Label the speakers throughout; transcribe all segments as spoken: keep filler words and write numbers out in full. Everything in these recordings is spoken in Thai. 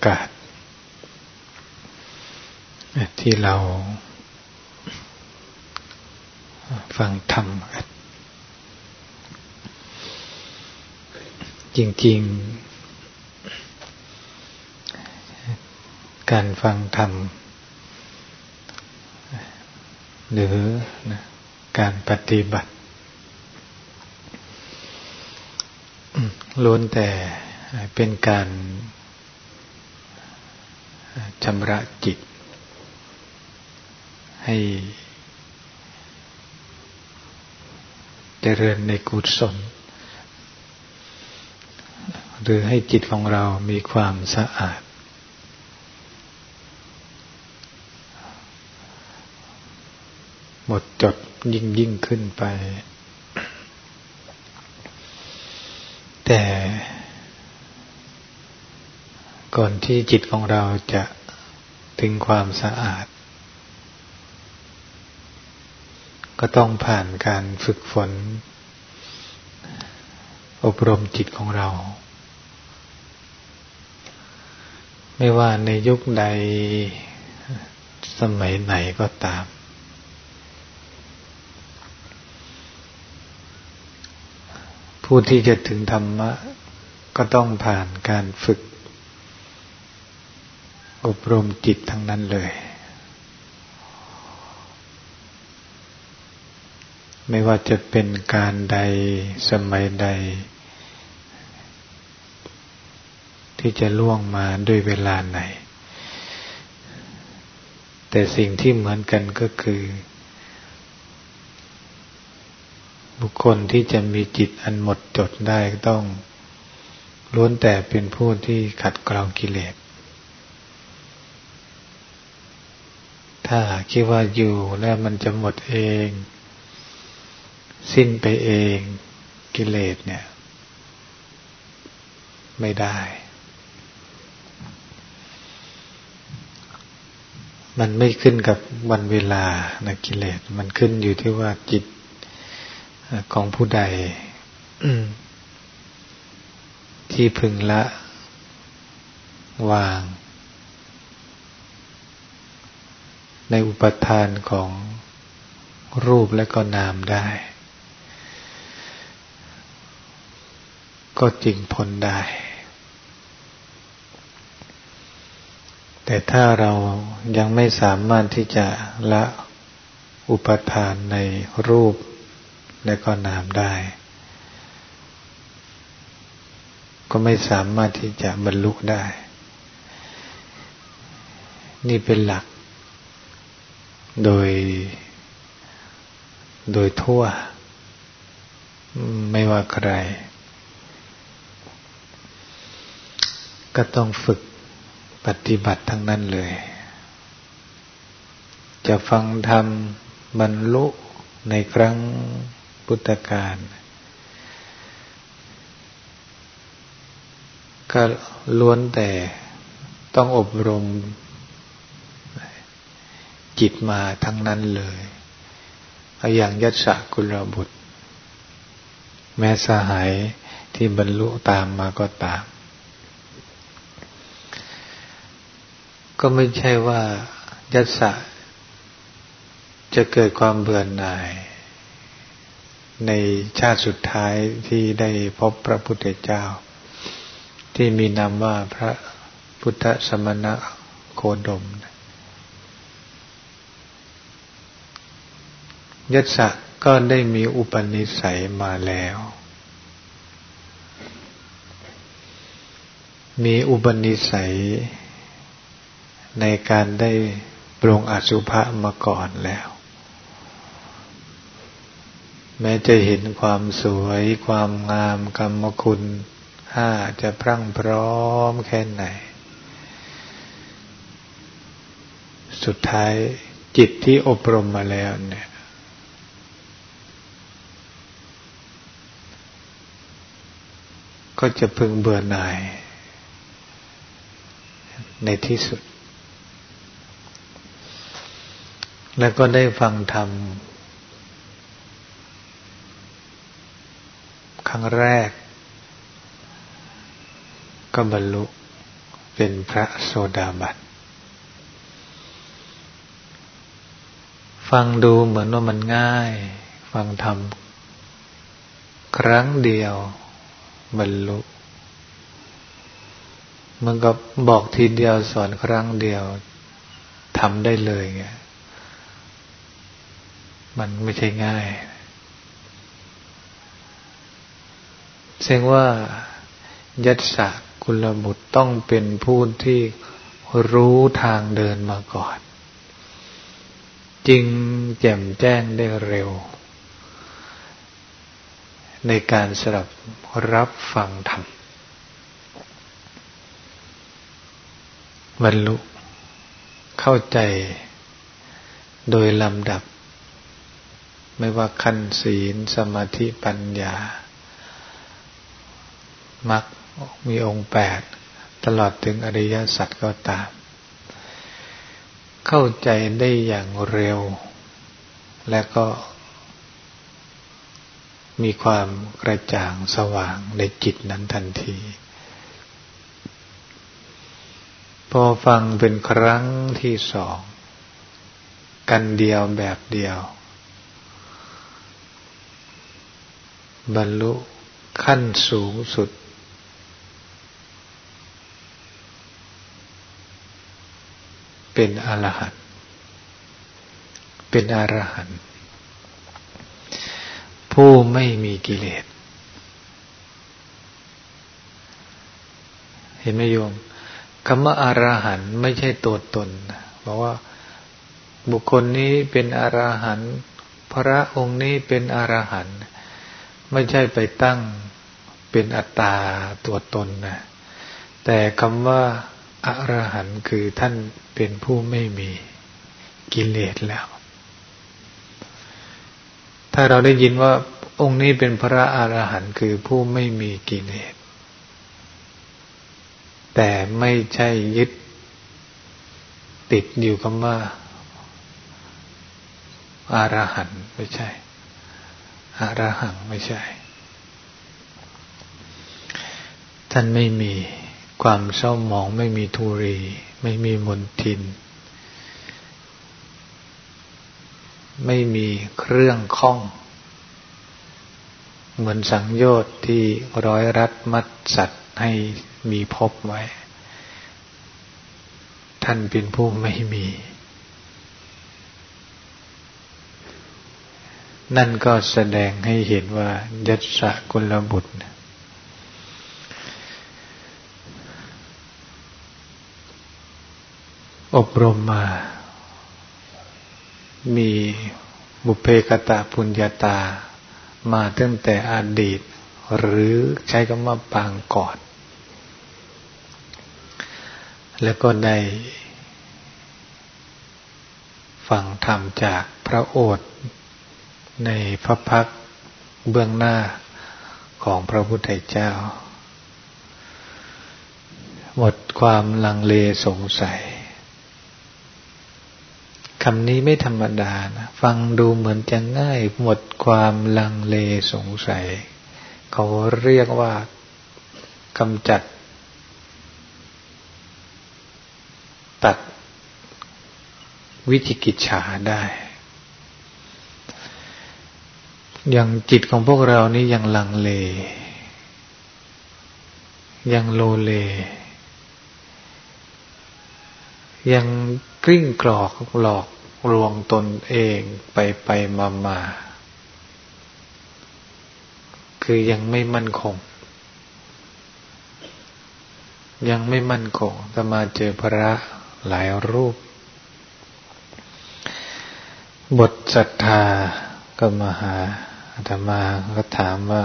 Speaker 1: กาสที่เราฟังธรรมกันจริงๆการฟังธรรมหรือการปฏิบัติล้วนแต่เป็นการชำระจิตให้เจริญในกุศลหรือให้จิตของเรามีความสะอาดหมดจดยิ่งยิ่งขึ้นไปแต่ก่อนที่จิตของเราจะถึงความสะอาดก็ต้องผ่านการฝึกฝนอบรมจิตของเราไม่ว่าในยุคใดสมัยไหนก็ตามผู้ที่จะถึงธรรมะก็ต้องผ่านการฝึกอบรมจิตทั้งนั้นเลยไม่ว่าจะเป็นการใดสมัยใดที่จะล่วงมาด้วยเวลาไหนแต่สิ่งที่เหมือนกันก็คือบุคคลที่จะมีจิตอันหมดจดได้ต้องล้วนแต่เป็นผู้ที่ขัดเกลากิเลสถ้าคิดว่าอยู่แล้วมันจะหมดเองสิ้นไปเองกิเลสเนี่ยไม่ได้มันไม่ขึ้นกับวันเวลานะกิเลสมันขึ้นอยู่ที่ว่าจิตของผู้ใดที่พึงละวางในอุปทานของรูปและก็นามได้ก็จึงพ้นได้แต่ถ้าเรายังไม่สามารถที่จะละอุปทานในรูปและก็นามได้ก็ไม่สามารถที่จะบรรลุได้นี่เป็นหลักโดยโดยทั่วไม่ว่าใครก็ต้องฝึกปฏิบัติทั้งนั้นเลยจะฟังธรรมบรรลุในครั้งพุทธกาลก็ล้วนแต่ต้องอบรมจิตมาทั้งนั้นเลยเอาอย่างยัสสกุลบุตรแม้สหายที่บรรลุตามมาก็ตามก็ไม่ใช่ว่ายัสสะจะเกิดความเบื่อหน่ายในชาติสุดท้ายที่ได้พบพระพุทธเจ้าที่มีนามว่าพระพุทธสมณโคดมยัสสะก็ได้มีอุปนิสัยมาแล้วมีอุปนิสัยในการได้ปรงอสุภะมาก่อนแล้วแม้จะเห็นความสวยความงามกรรมคุณห้าจะพรั่งพร้อมแค่ไหนสุดท้ายจิตที่อบรมมาแล้วเนี่ยก็จะพึงเบื่อหน่ายในที่สุดแล้วก็ได้ฟังธรรมครั้งแรกก็บรรลุเป็นพระโสดาบันฟังดูเหมือนว่ามันง่ายฟังธรรมครั้งเดียวบรรลุมันก็บอกทีเดียวสอนครั้งเดียวทำได้เลยไงมันไม่ใช่ง่ายแสดงว่ายัสสะกุลบุตรต้องเป็นผู้ที่รู้ทางเดินมาก่อนจึงแจ่มแจ้งได้เร็วในการสดับรับฟังธรรมบรรลุเข้าใจโดยลำดับไม่ว่าขั้นศีลสมาธิปัญญามรรคมีองค์แปดตลอดถึงอริยสัจก็ตามเข้าใจได้อย่างเร็วและก็มีความกระจ่างสว่างในจิตนั้นทันทีพอฟังเป็นครั้งที่สองกันเดียวแบบเดียวบรรลุขั้นสูงสุดเป็นอรหันต์เป็นอรหันต์ผู้ไม่มีกิเลสเห็นไหมโยมคำว่าอรหันต์ไม่ใช่ตัวตนบอกว่าบุคคลนี้เป็นอรหันต์พระองค์นี้เป็นอรหันต์ไม่ใช่ไปตั้งเป็นอัตตาตัวตนนะแต่คำว่าอรหันต์คือท่านเป็นผู้ไม่มีกิเลสแล้วถ้าเราได้ยินว่าองค์นี้เป็นพระอรหันต์คือผู้ไม่มีกิเลสแต่ไม่ใช่ยึดติดอยู่คำว่าอรหันต์ไม่ใช่อรหังไม่ใช่ท่านไม่มีความเศร้าหมองไม่มีทุรีไม่มีมลทินไม่มีเครื่องข้องเหมือนสังโยชน์ที่ร้อยรัดมัดสัตว์ให้มีภพไว้ท่านเป็นผู้ไม่มีนั่นก็แสดงให้เห็นว่ายัสสะกุลบุตรอบรมมามีบุพเพกตปุญญาตามาตั้งแต่อดีตหรือใช้คำว่าปางก่อนแล้วก็ได้ฟังธรรมจากพระโอษฐ์ในพระพักตร์เบื้องหน้าของพระพุทธเจ้าหมดความลังเลสงสัยคำนี้ไม่ธรรมดานะฟังดูเหมือนจะง่ายหมดความลังเลสงสัยเขาเรียกว่ากำจัดตัดวิจิกิจฉาได้อย่างจิตของพวกเรานี่ยังลังเลยังโลเลยังกลิ้งกรอกหลอกลวงตนเองไปไปมามาคือยังไม่มั่นคงยังไม่มั่นคงแต่มาเจอพระหลายรูปบทศรัทธาก็มาหาอาตมาก็ถามว่า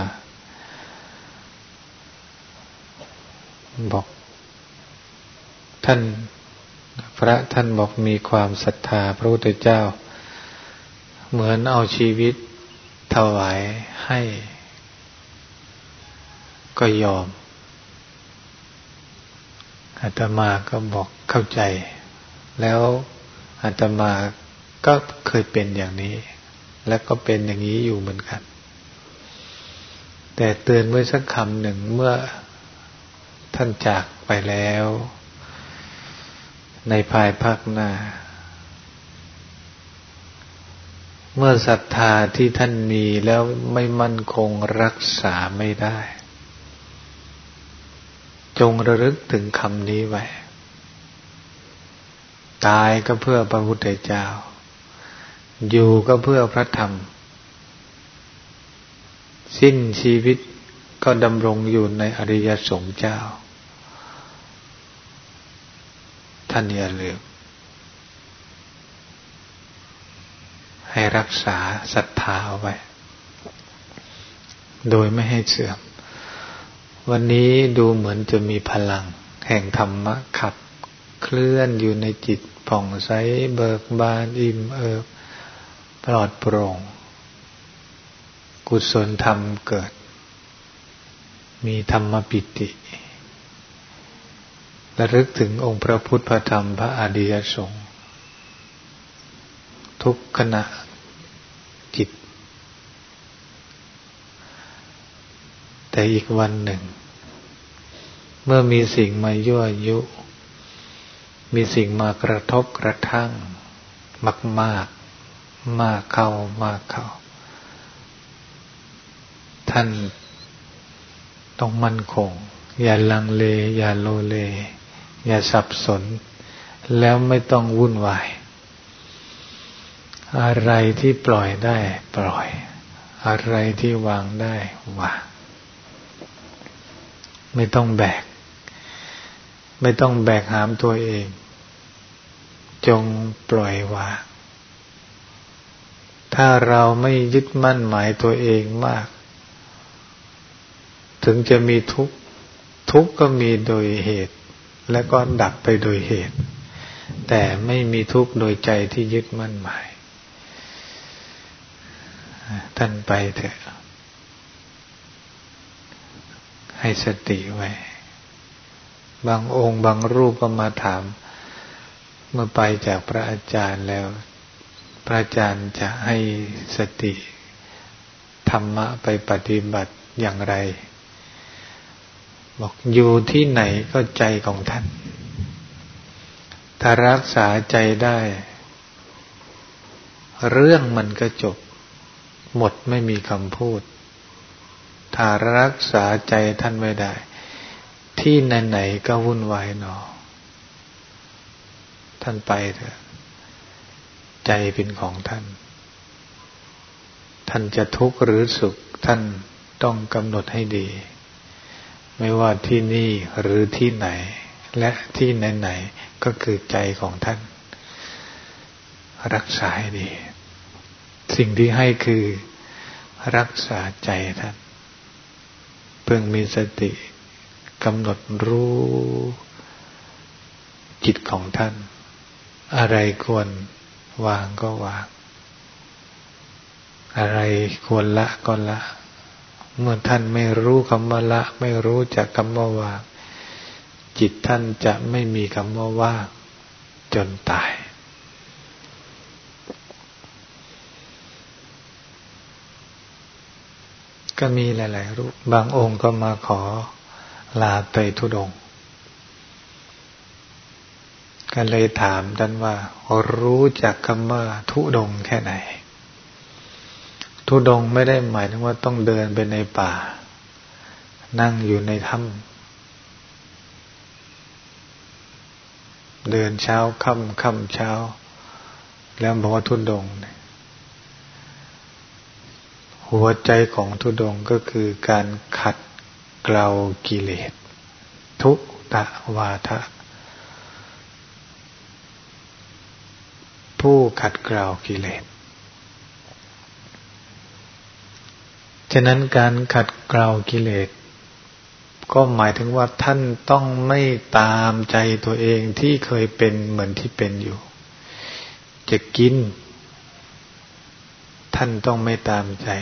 Speaker 1: บอกท่านพระท่านบอกมีความศรัทธาพระพุทธเจ้าเหมือนเอาชีวิตถวายให้ก็ยอมอาตมาก็บอกเข้าใจแล้วอาตมาก็เคยเป็นอย่างนี้และก็เป็นอย่างนี้อยู่เหมือนกันแต่เตือนไว้สักคำหนึ่งเมื่อท่านจากไปแล้วในภายภาคหน้าเมื่อศรัทธาที่ท่านมีแล้วไม่มั่นคงรักษาไม่ได้จงระลึกถึงคำนี้ไว้ตายก็เพื่อพระพุทธเจ้าอยู่ก็เพื่อพระธรรมสิ้นชีวิตก็ดำรงอยู่ในอริยสงฆ์เจ้าท่านอย่าลืมให้รักษาศรัทธาเอาไว้โดยไม่ให้เสื่อมวันนี้ดูเหมือนจะมีพลังแห่งธรรมะขับเคลื่อนอยู่ในจิตผ่องใสเบิกบานอิ่มเอิบปลอดโปร่งกุศลธรรมเกิดมีธรรมปิติระลึกถึงองค์พระพุทธพระธรรมพระอริยสงฆ์ทุกขณะจิตแต่อีกวันหนึ่งเมื่อมีสิ่งมายั่วยุมีสิ่งมากระทบกระทั่งมากมากมากเข้ามากเข้าท่านต้องมั่นคงอย่าลังเลอย่าโลเลอย่าสับสนแล้วไม่ต้องวุ่นวายอะไรที่ปล่อยได้ปล่อยอะไรที่วางได้วางไม่ต้องแบกไม่ต้องแบกหามตัวเองจงปล่อยวางถ้าเราไม่ยึดมั่นหมายตัวเองมากถึงจะมีทุกข์ทุกข์ก็มีโดยเหตุและก็ดับไปโดยเหตุแต่ไม่มีทุกข์โดยใจที่ยึดมั่นหมายท่านไปเถอะให้สติไว้บางองค์บางรูปก็มาถามเมื่อไปจากพระอาจารย์แล้วพระอาจารย์จะให้สติธรรมะไปปฏิบัติอย่างไรบอกอยู่ที่ไหนก็ใจของท่านถ้ารักษาใจได้เรื่องมันก็จบหมดไม่มีคำพูดถ้ารักษาใจท่านไม่ได้ที่ไหนๆก็วุ่นวายหนอท่านไปเถอะใจเป็นของท่านท่านจะทุกข์หรือสุขท่านต้องกำหนดให้ดีไม่ว่าที่นี่หรือที่ไหนและที่ไหนๆก็คือใจของท่านรักษาให้ดีสิ่งที่ให้คือรักษาใจท่านเพิ่งมีสติกำหนดรู้จิตของท่านอะไรควรวางก็วางอะไรควรละก็ละเมื่อท่านไม่รู้คำว่าละไม่รู้จักคำว่าวางจิตท่านจะไม่มีคำว่าว่างจนตายก็มีหลายๆรูปบางองค์ก็มาขอลาไตรธุดงค์ก็เลยถามท่านว่ารู้จักคำว่าธุดงค์แค่ไหนธุดงค์ไม่ได้หมายถึงว่าต้องเดินไปในป่านั่งอยู่ในถ้ำเดินเช้าค่ำค่ำเช้าแล้วบอกว่าธุดงค์หัวใจของธุดงค์ก็คือการขัดเกลากิเลสทุตะวาทะผู้ขัดเกลากิเลสฉะนั้นการขัดเกลากิเลสก็หมายถึงว่าท่านต้องไม่ตามใจตัวเองที่เคยเป็นเหมือนที่เป็นอยู่จะกินท่านต้องไม่ตามใจ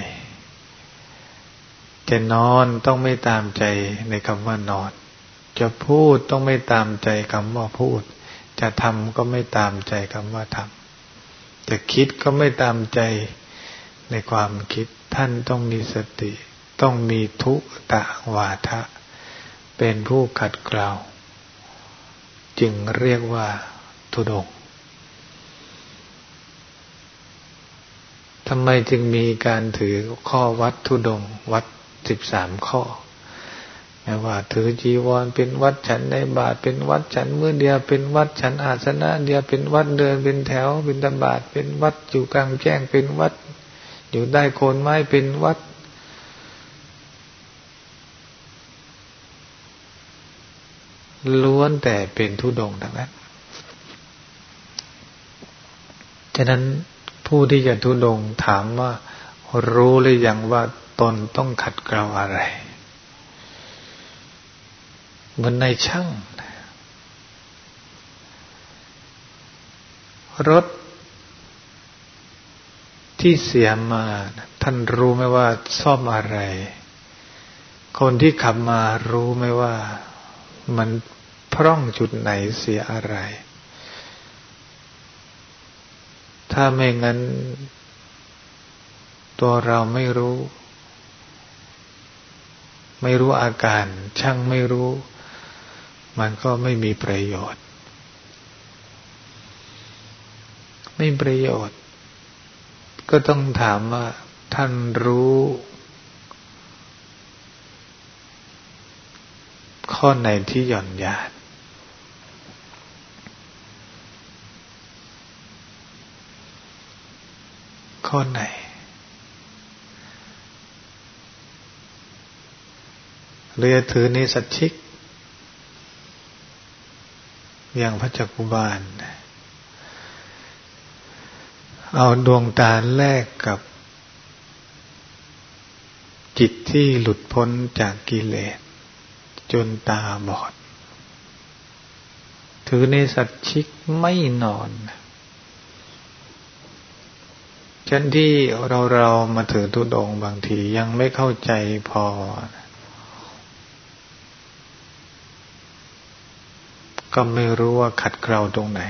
Speaker 1: จะนอนต้องไม่ตามใจในคำว่านอนจะพูดต้องไม่ตามใจคำว่าพูดจะทำก็ไม่ตามใจคำว่าทำจะคิดก็ไม่ตามใจในความคิดท่านต้องมีสติต้องมีทุตะวาทะเป็นผู้ขัดเกลาจึงเรียกว่าธุดงค์ทำไมจึงมีการถือข้อวัดธุดงค์วัดสิบสามข้อไม่ว่าถือจีวรเป็นวัดฉันในบาตรเป็นวัดฉันมื้อเดียวเป็นวัดฉันอาสนะเดียวเป็นวัดเดินเป็นแถวบิณฑบาตเป็นวัดอยู่กลางแจ้งเป็นวัดอยู่ใต้โคนไม้เป็นวัดล้วนแต่เป็นธุดงค์ทั้งนั้นฉะนั้นผู้ที่จะธุดงค์ถามว่ารู้หรือยังว่าตนต้องขัดเกลาอะไรเหมือนในช่างรถที่เสียมาท่านรู้ไหมว่าซ่อมอะไรคนที่ขับมารู้ไหมว่ามันพร่องจุดไหนเสียอะไรถ้าไม่งั้นตัวเราไม่รู้ไม่รู้อาการช่างไม่รู้มันก็ไม่มีประโยชน์ไม่มีประโยชน์ก็ต้องถามว่าท่านรู้ข้อไหนที่หย่อนยานข้อไหนหรือถือนิสัชชิกอย่างพระจักกุบาลเอาดวงตาแลกกับจิตที่หลุดพ้นจากกิเลสจนตาบอดถือนิสัชชิกไม่นอนฉันที่เราเรามาถือธุดงค์บางทียังไม่เข้าใจพอก็ไม่รู้ว่าขัดเกลาตรงไหน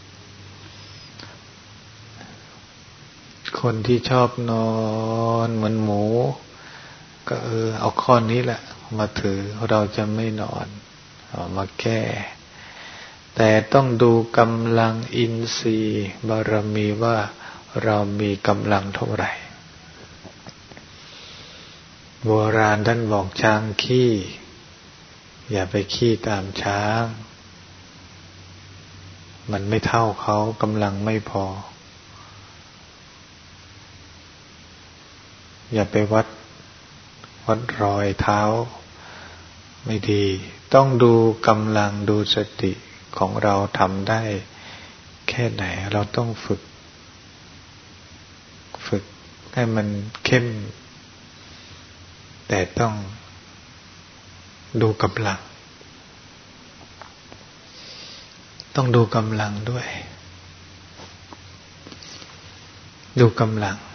Speaker 1: คนที่ชอบนอนเหมือนหมูก็เออเอาข้อนี้แหละมาถือเราจะไม่นอนเอามาแก้แต่ต้องดูกำลังอินทรีย์บารมีว่าเรามีกำลังเท่าไหร่โบราณท่านบอกช้างขี้อย่าไปขี้ตามช้างมันไม่เท่าเขากำลังไม่พออย่าไปวัดวัดรอยเท้าไม่ดีต้องดูกำลังดูสติของเราทำได้แค่ไหนเราต้องฝึกฝึกให้มันเข้มแต่ต้องดูกำลังต้องดูกำลังด้วยดูกำลัง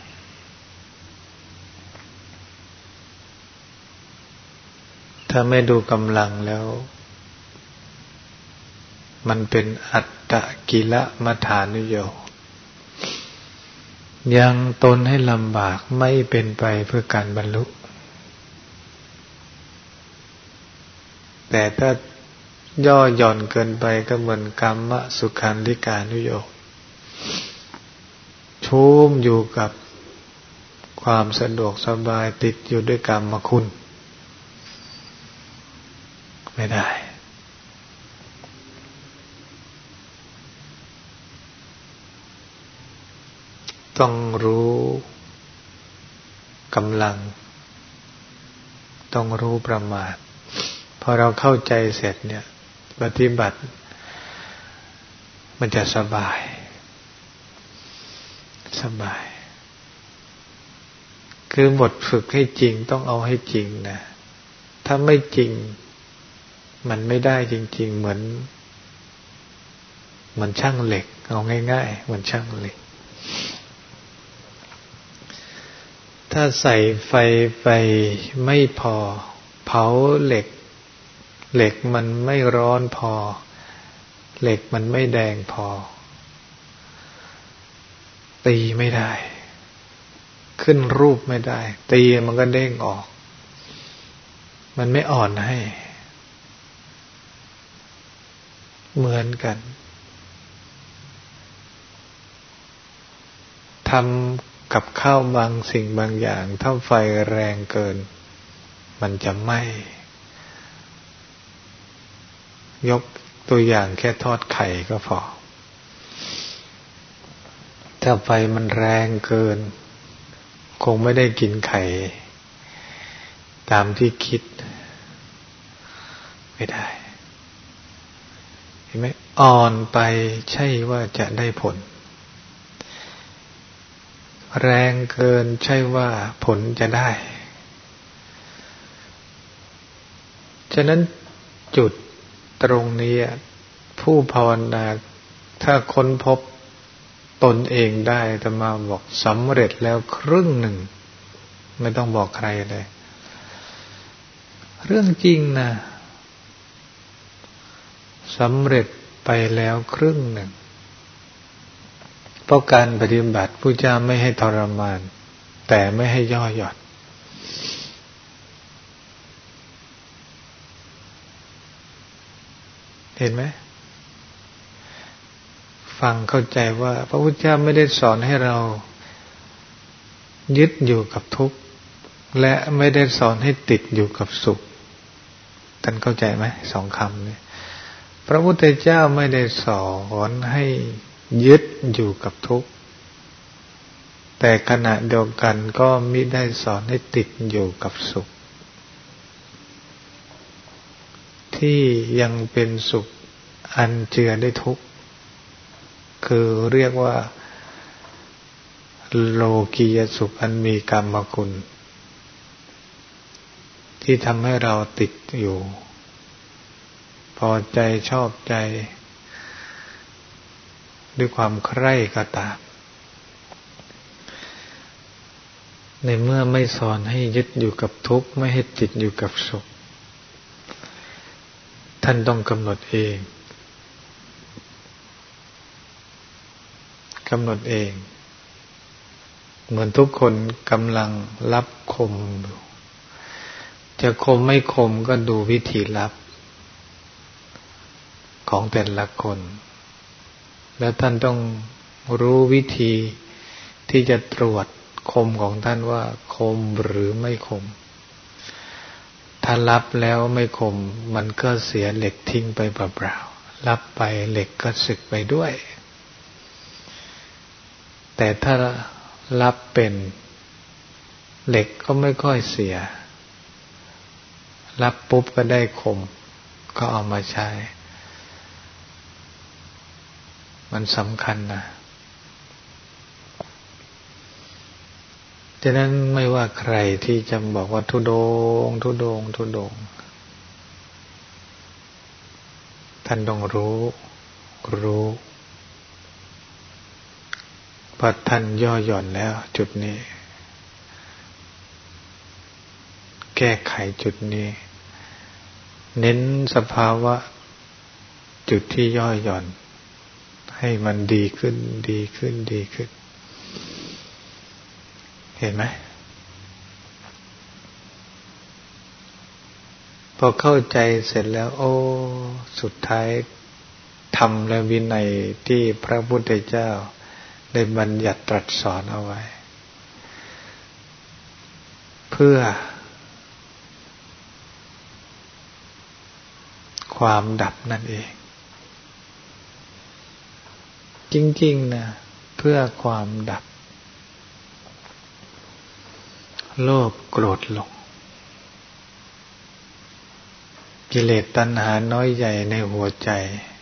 Speaker 1: ถ้าไม่ดูกำลังแล้วมันเป็นอัตตกิลมัฏฐานุโยคยังตนให้ลำบากไม่เป็นไปเพื่อการบรรลุแต่ถ้าย่อหย่อนเกินไปก็เหมือนกัมมะสุขันธิกานุโยคชุ่มอยู่กับความสะดวกสบายติดอยู่ด้วยกรรมคุณไม่ได้ต้องรู้กำลังต้องรู้ประมาณพอเราเข้าใจเสร็จเนี่ยปฏิบัติมันจะสบายสบายคือบทฝึกให้จริงต้องเอาให้จริงนะถ้าไม่จริงมันไม่ได้จริงๆเหมือนเหมือนช่างเหล็กเอาง่ายๆเหมือนช่างเหล็กถ้าใส่ไฟไปไม่พอเผาเหล็กเหล็กมันไม่ร้อนพอเหล็กมันไม่แดงพอตีไม่ได้ขึ้นรูปไม่ได้ตีมันก็เด้งออกมันไม่อ่อนให้เหมือนกันทำกับข้าวบางสิ่งบางอย่างถ้าไฟแรงเกินมันจะไหม้ยกตัวอย่างแค่ทอดไข่ก็พอถ้าไฟมันแรงเกินคงไม่ได้กินไข่ตามที่คิดไม่ได้เห็นไหมอ่อนไปใช่ว่าจะได้ผลแรงเกินใช่ว่าผลจะได้ฉะนั้นจุดตรงนี้ผู้ภาวนาถ้าค้นพบตนเองได้อาตมาบอกสำเร็จแล้วครึ่งหนึ่งไม่ต้องบอกใครเลยเรื่องจริงนะสำเร็จไปแล้วครึ่งหนึ่งเพราะการปฏิบัติพุทธเจ้าไม่ให้ทรมานแต่ไม่ให้ย่อหย่อนเห็นไหมฟังเข้าใจว่าพระพุทธเจ้าไม่ได้สอนให้เรายึดอยู่กับทุกข์และไม่ได้สอนให้ติดอยู่กับสุขท่านเข้าใจไหมสองคำนี้พระพุทธเจ้าไม่ได้สอนให้ยึดอยู่กับทุกข์แต่ขณะเดียวกันก็มิได้สอนให้ติดอยู่กับสุขที่ยังเป็นสุขอันเจือด้วยทุกข์คือเรียกว่าโลกียสุขอันมีกรรมคุณที่ทำให้เราติดอยู่พอใจชอบใจด้วยความใคร่ก็ตามในเมื่อไม่สอนให้ยึดอยู่กับทุกข์ไม่ให้ติดอยู่กับสุขท่านต้องกำหนดเองกำหนดเองเหมือนทุกคนกำลังรับคมอยู่จะคมไม่คมก็ดูวิธีรับของแต่ละคนแล้วท่านต้องรู้วิธีที่จะตรวจคมของท่านว่าคมหรือไม่คมถ้ารับแล้วไม่คมมันก็เสียเหล็กทิ้งไปเปล่าๆรับไปเหล็กก็สึกไปด้วยแต่ถ้ารับเป็นเหล็กก็ไม่ค่อยเสียรับปุ๊บก็ได้คมก็เอามาใช้มันสำคัญนะฉะนั้นไม่ว่าใครที่จะบอกว่าทุดงค์ทุดงค์ทุดงค์ท่านต้องรู้รู้พอท่านย่อหย่อนแล้วจุดนี้แก้ไขจุดนี้เน้นสภาวะจุดที่ย่อหย่อนให้มันดีขึ้นดีขึ้นดีขึ้นเห็นไหมพอเข้าใจเสร็จแล้วโอ้สุดท้ายธรรมและวินัยที่พระพุทธเจ้าได้บัญญัติตรัสสอนเอาไว้เพื่อความดับนั่นเองจริงๆนะเพื่อความดับโลภโกรธหลงกิเลสตัณหาน้อยใหญ่ในหัวใจ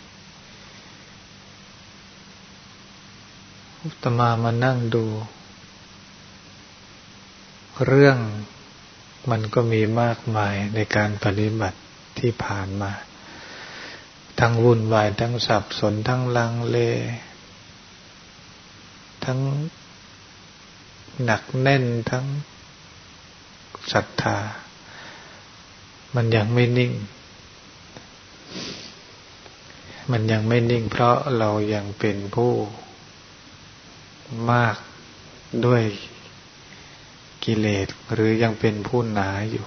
Speaker 1: อาตมามานั่งดูเรื่องมันก็มีมากมายในการปฏิบัติที่ผ่านมาทั้งวุ่นวายทั้งสับสนทั้งลังเลทั้งหนักแน่นทั้งศรัทธามันยังไม่นิ่งมันยังไม่นิ่งเพราะเรายังเป็นผู้มากด้วยกิเลสหรือยังเป็นผู้หนาอยู่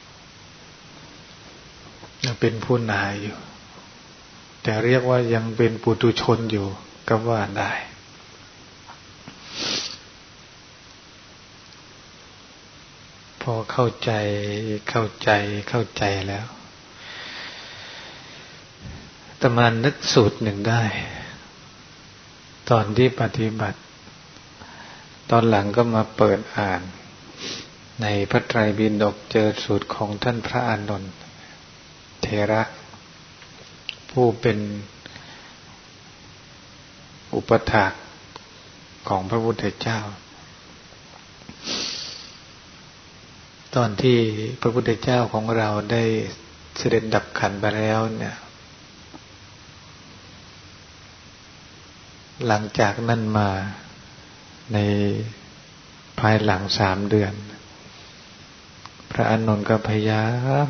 Speaker 1: ยังเป็นผู้หนาอยู่แต่เรียกว่ายังเป็นปุถุชนอยู่ก็ว่าได้พอเข้าใจเข้าใจเข้าใจแล้วอาตมานึกสูตรหนึ่งได้ตอนที่ปฏิบัติตอนหลังก็มาเปิดอ่านในพระไตรปิฎกเจอสูตรของท่านพระอานนท์เถระผู้เป็นอุปถากของพระพุทธเจ้าตอนที่พระพุทธเจ้าของเราได้เสด็จดับขันธ์ไปแล้วเนี่ยหลังจากนั้นมาในภายหลังสามเดือนพระอานนท์ก็พยายาม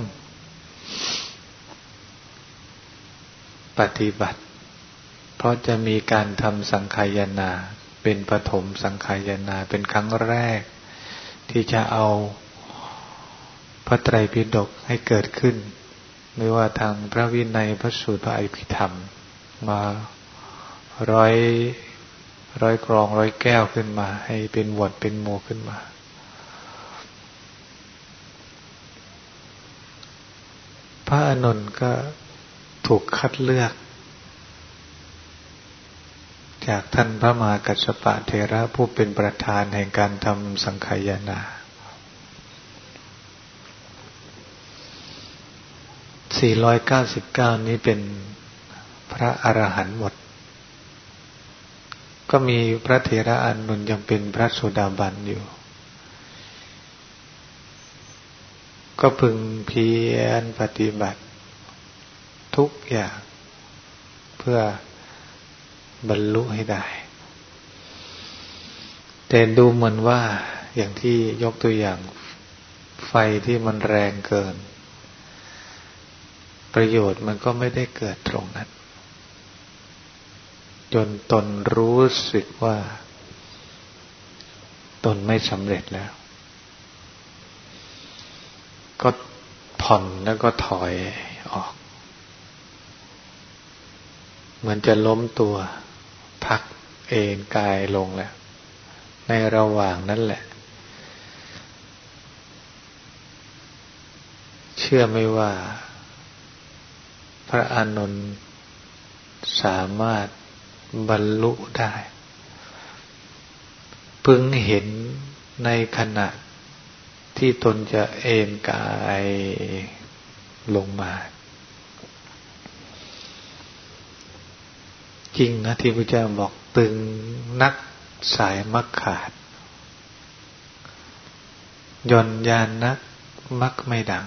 Speaker 1: ปฏิบัติเพราะจะมีการทำสังฆายนาเป็นปฐมสังฆายนาเป็นครั้งแรกที่จะเอาพระไตรปิฎกให้เกิดขึ้นไม่ว่าทางพระวินัยพระสูตรพระอภิธรรมมาร้อยร้อยกรองร้อยแก้วขึ้นมาให้เป็นหมวดเป็นหมู่ขึ้นมาพระอานนท์ก็ถูกคัดเลือกจากท่านพระมหากัสสปะเถระผู้เป็นประธานแห่งการทำสังฆายนาสี่ร้อยเก้าสิบเก้านี้เป็นพระอรหันต์หมดก็มีพระเถระอานนท์ยังเป็นพระโสดาบันอยู่ก็พึงเพียรปฏิบัติทุกอย่างเพื่อบรรลุให้ได้แต่ดูเหมือนว่าอย่างที่ยกตัวอย่างไฟที่มันแรงเกินประโยชน์มันก็ไม่ได้เกิดตรงนั้นจนตนรู้สึกว่าตนไม่สำเร็จแล้วก็ผ่อนแล้วก็ถอยออกเหมือนจะล้มตัวพักเอนกายลงแล้วในระหว่างนั้นแหละเชื่อไหมว่าพระอานนท์สามารถบรรลุได้พึงเห็นในขณะที่ตนจะเอนกายลงมาจริงนะที่พระเจ้าบอกตึงนักสายมักขาดย่อนยานนักมักไม่ดัง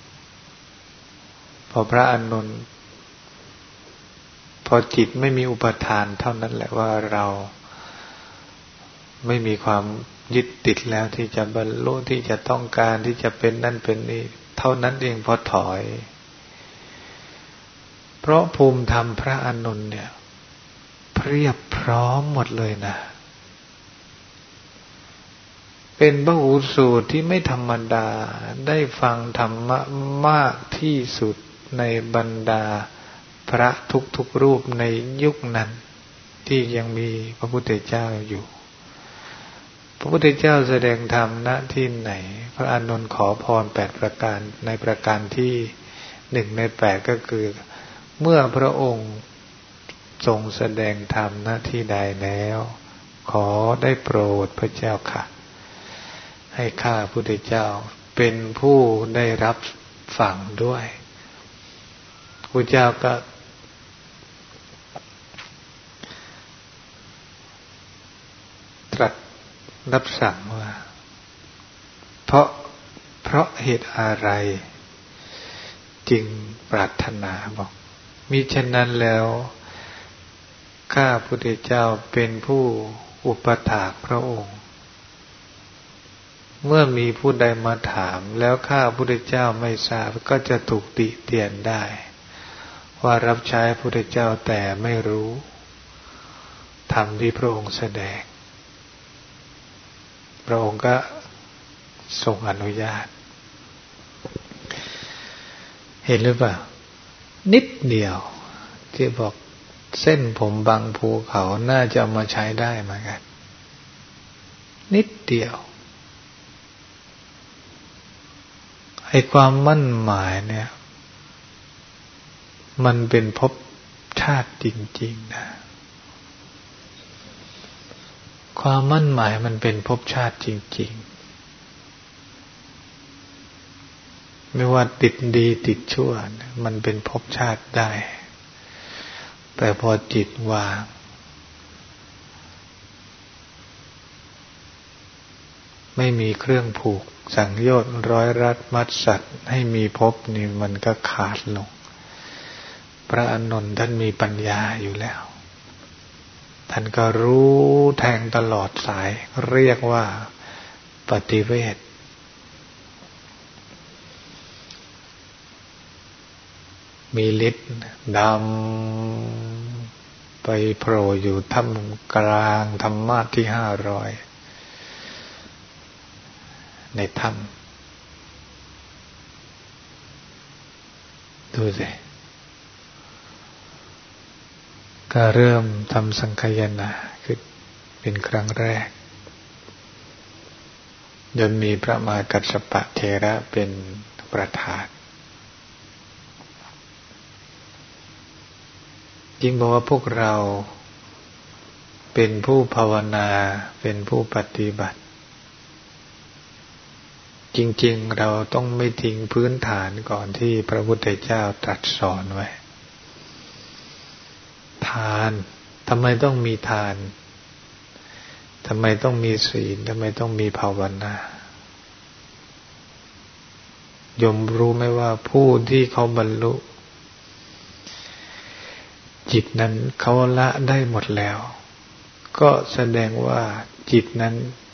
Speaker 1: พอพระอานนท์พอจิตไม่มีอุปทานเท่านั้นแหละว่าเราไม่มีความยึดติดแล้วที่จะบรรลุที่จะต้องการที่จะเป็นนั่นเป็นนี่เท่านั้นเองพอถอยเพราะภูมิธรรมพระอานนท์เนี่ยเพียบพร้อมหมดเลยนะเป็นพหูสูตรที่ไม่ธรรมดาได้ฟังธรรมะมากที่สุดในบรรดาพระทุกๆรูปในยุคนั้นที่ยังมีพระพุทธเจ้าอยู่พระพุทธเจ้าแสดงธรรมณที่ไหนพระอานนท์ขอพรแปดประการในประการที่หนึ่งในแปดก็คือเมื่อพระองค์ทรงแสดงธรรมณที่ใดแล้วขอได้โปรดพระเจ้าค่ะให้ข้าพุทธเจ้าเป็นผู้ได้รับฟังด้วยพระเจ้าก็ตรัสรับสั่งว่าเพราะเพราะเหตุอะไรจึงปรารถนาบอกมิฉะนั้นแล้วข้าพุทธเจ้าเป็นผู้อุปถากพระองค์เมื่อมีผู้ใดมาถามแล้วข้าพุทธเจ้าไม่ทราบก็จะถูกติเตียนได้ว่ารับใช้พระพุทธเจ้าแต่ไม่รู้ธรรมที่พระองค์แสดงพระองค์ก็ทรงอนุญาตเห็นหรือเปล่านิดเดียวที่บอกเส้นผมบางภูเขาน่าจะเอามาใช้ได้เหมือนกันนิดเดียวไอ้ความมั่นหมายเนี่ยมันเป็นภพชาติจริงๆนะความมั่นหมายมันเป็นภพชาติจริงๆไม่ว่าติดดีติดชั่วมันเป็นภพชาติได้แต่พอจิตวางไม่มีเครื่องผูกสังโยชน์ร้อยรัดมัดสัตว์ให้มีภพนี่มันก็ขาดลงพระอานนท์ท่านมีปัญญาอยู่แล้วท่านก็รู้แทงตลอดสายเรียกว่าปฏิเวทมีฤทธิ์ดำไปโผล่อยู่ท่ามกลางธรรมะที่ห้าร้อยในถ้ำดูสิก็เริ่มทำสังคายนาขึ้นเป็นครั้งแรกจนมีพระมหากัสสปะเถระเป็นประธานยิ่งบอกว่าพวกเราเป็นผู้ภาวนาเป็นผู้ปฏิบัติจริงๆเราต้องไม่ทิ้งพื้นฐานก่อนที่พระพุทธเจ้าตรัสสอนไว้ทานทำไมต้องมีทานทำไมต้องมีศีลทำไมต้องมีภาวนาโยมรู้ไหมว่าผู้ที่เขาบรรลุจิตนั้นเขาละได้หมดแล้วก็แสดงว่าจิตนั้น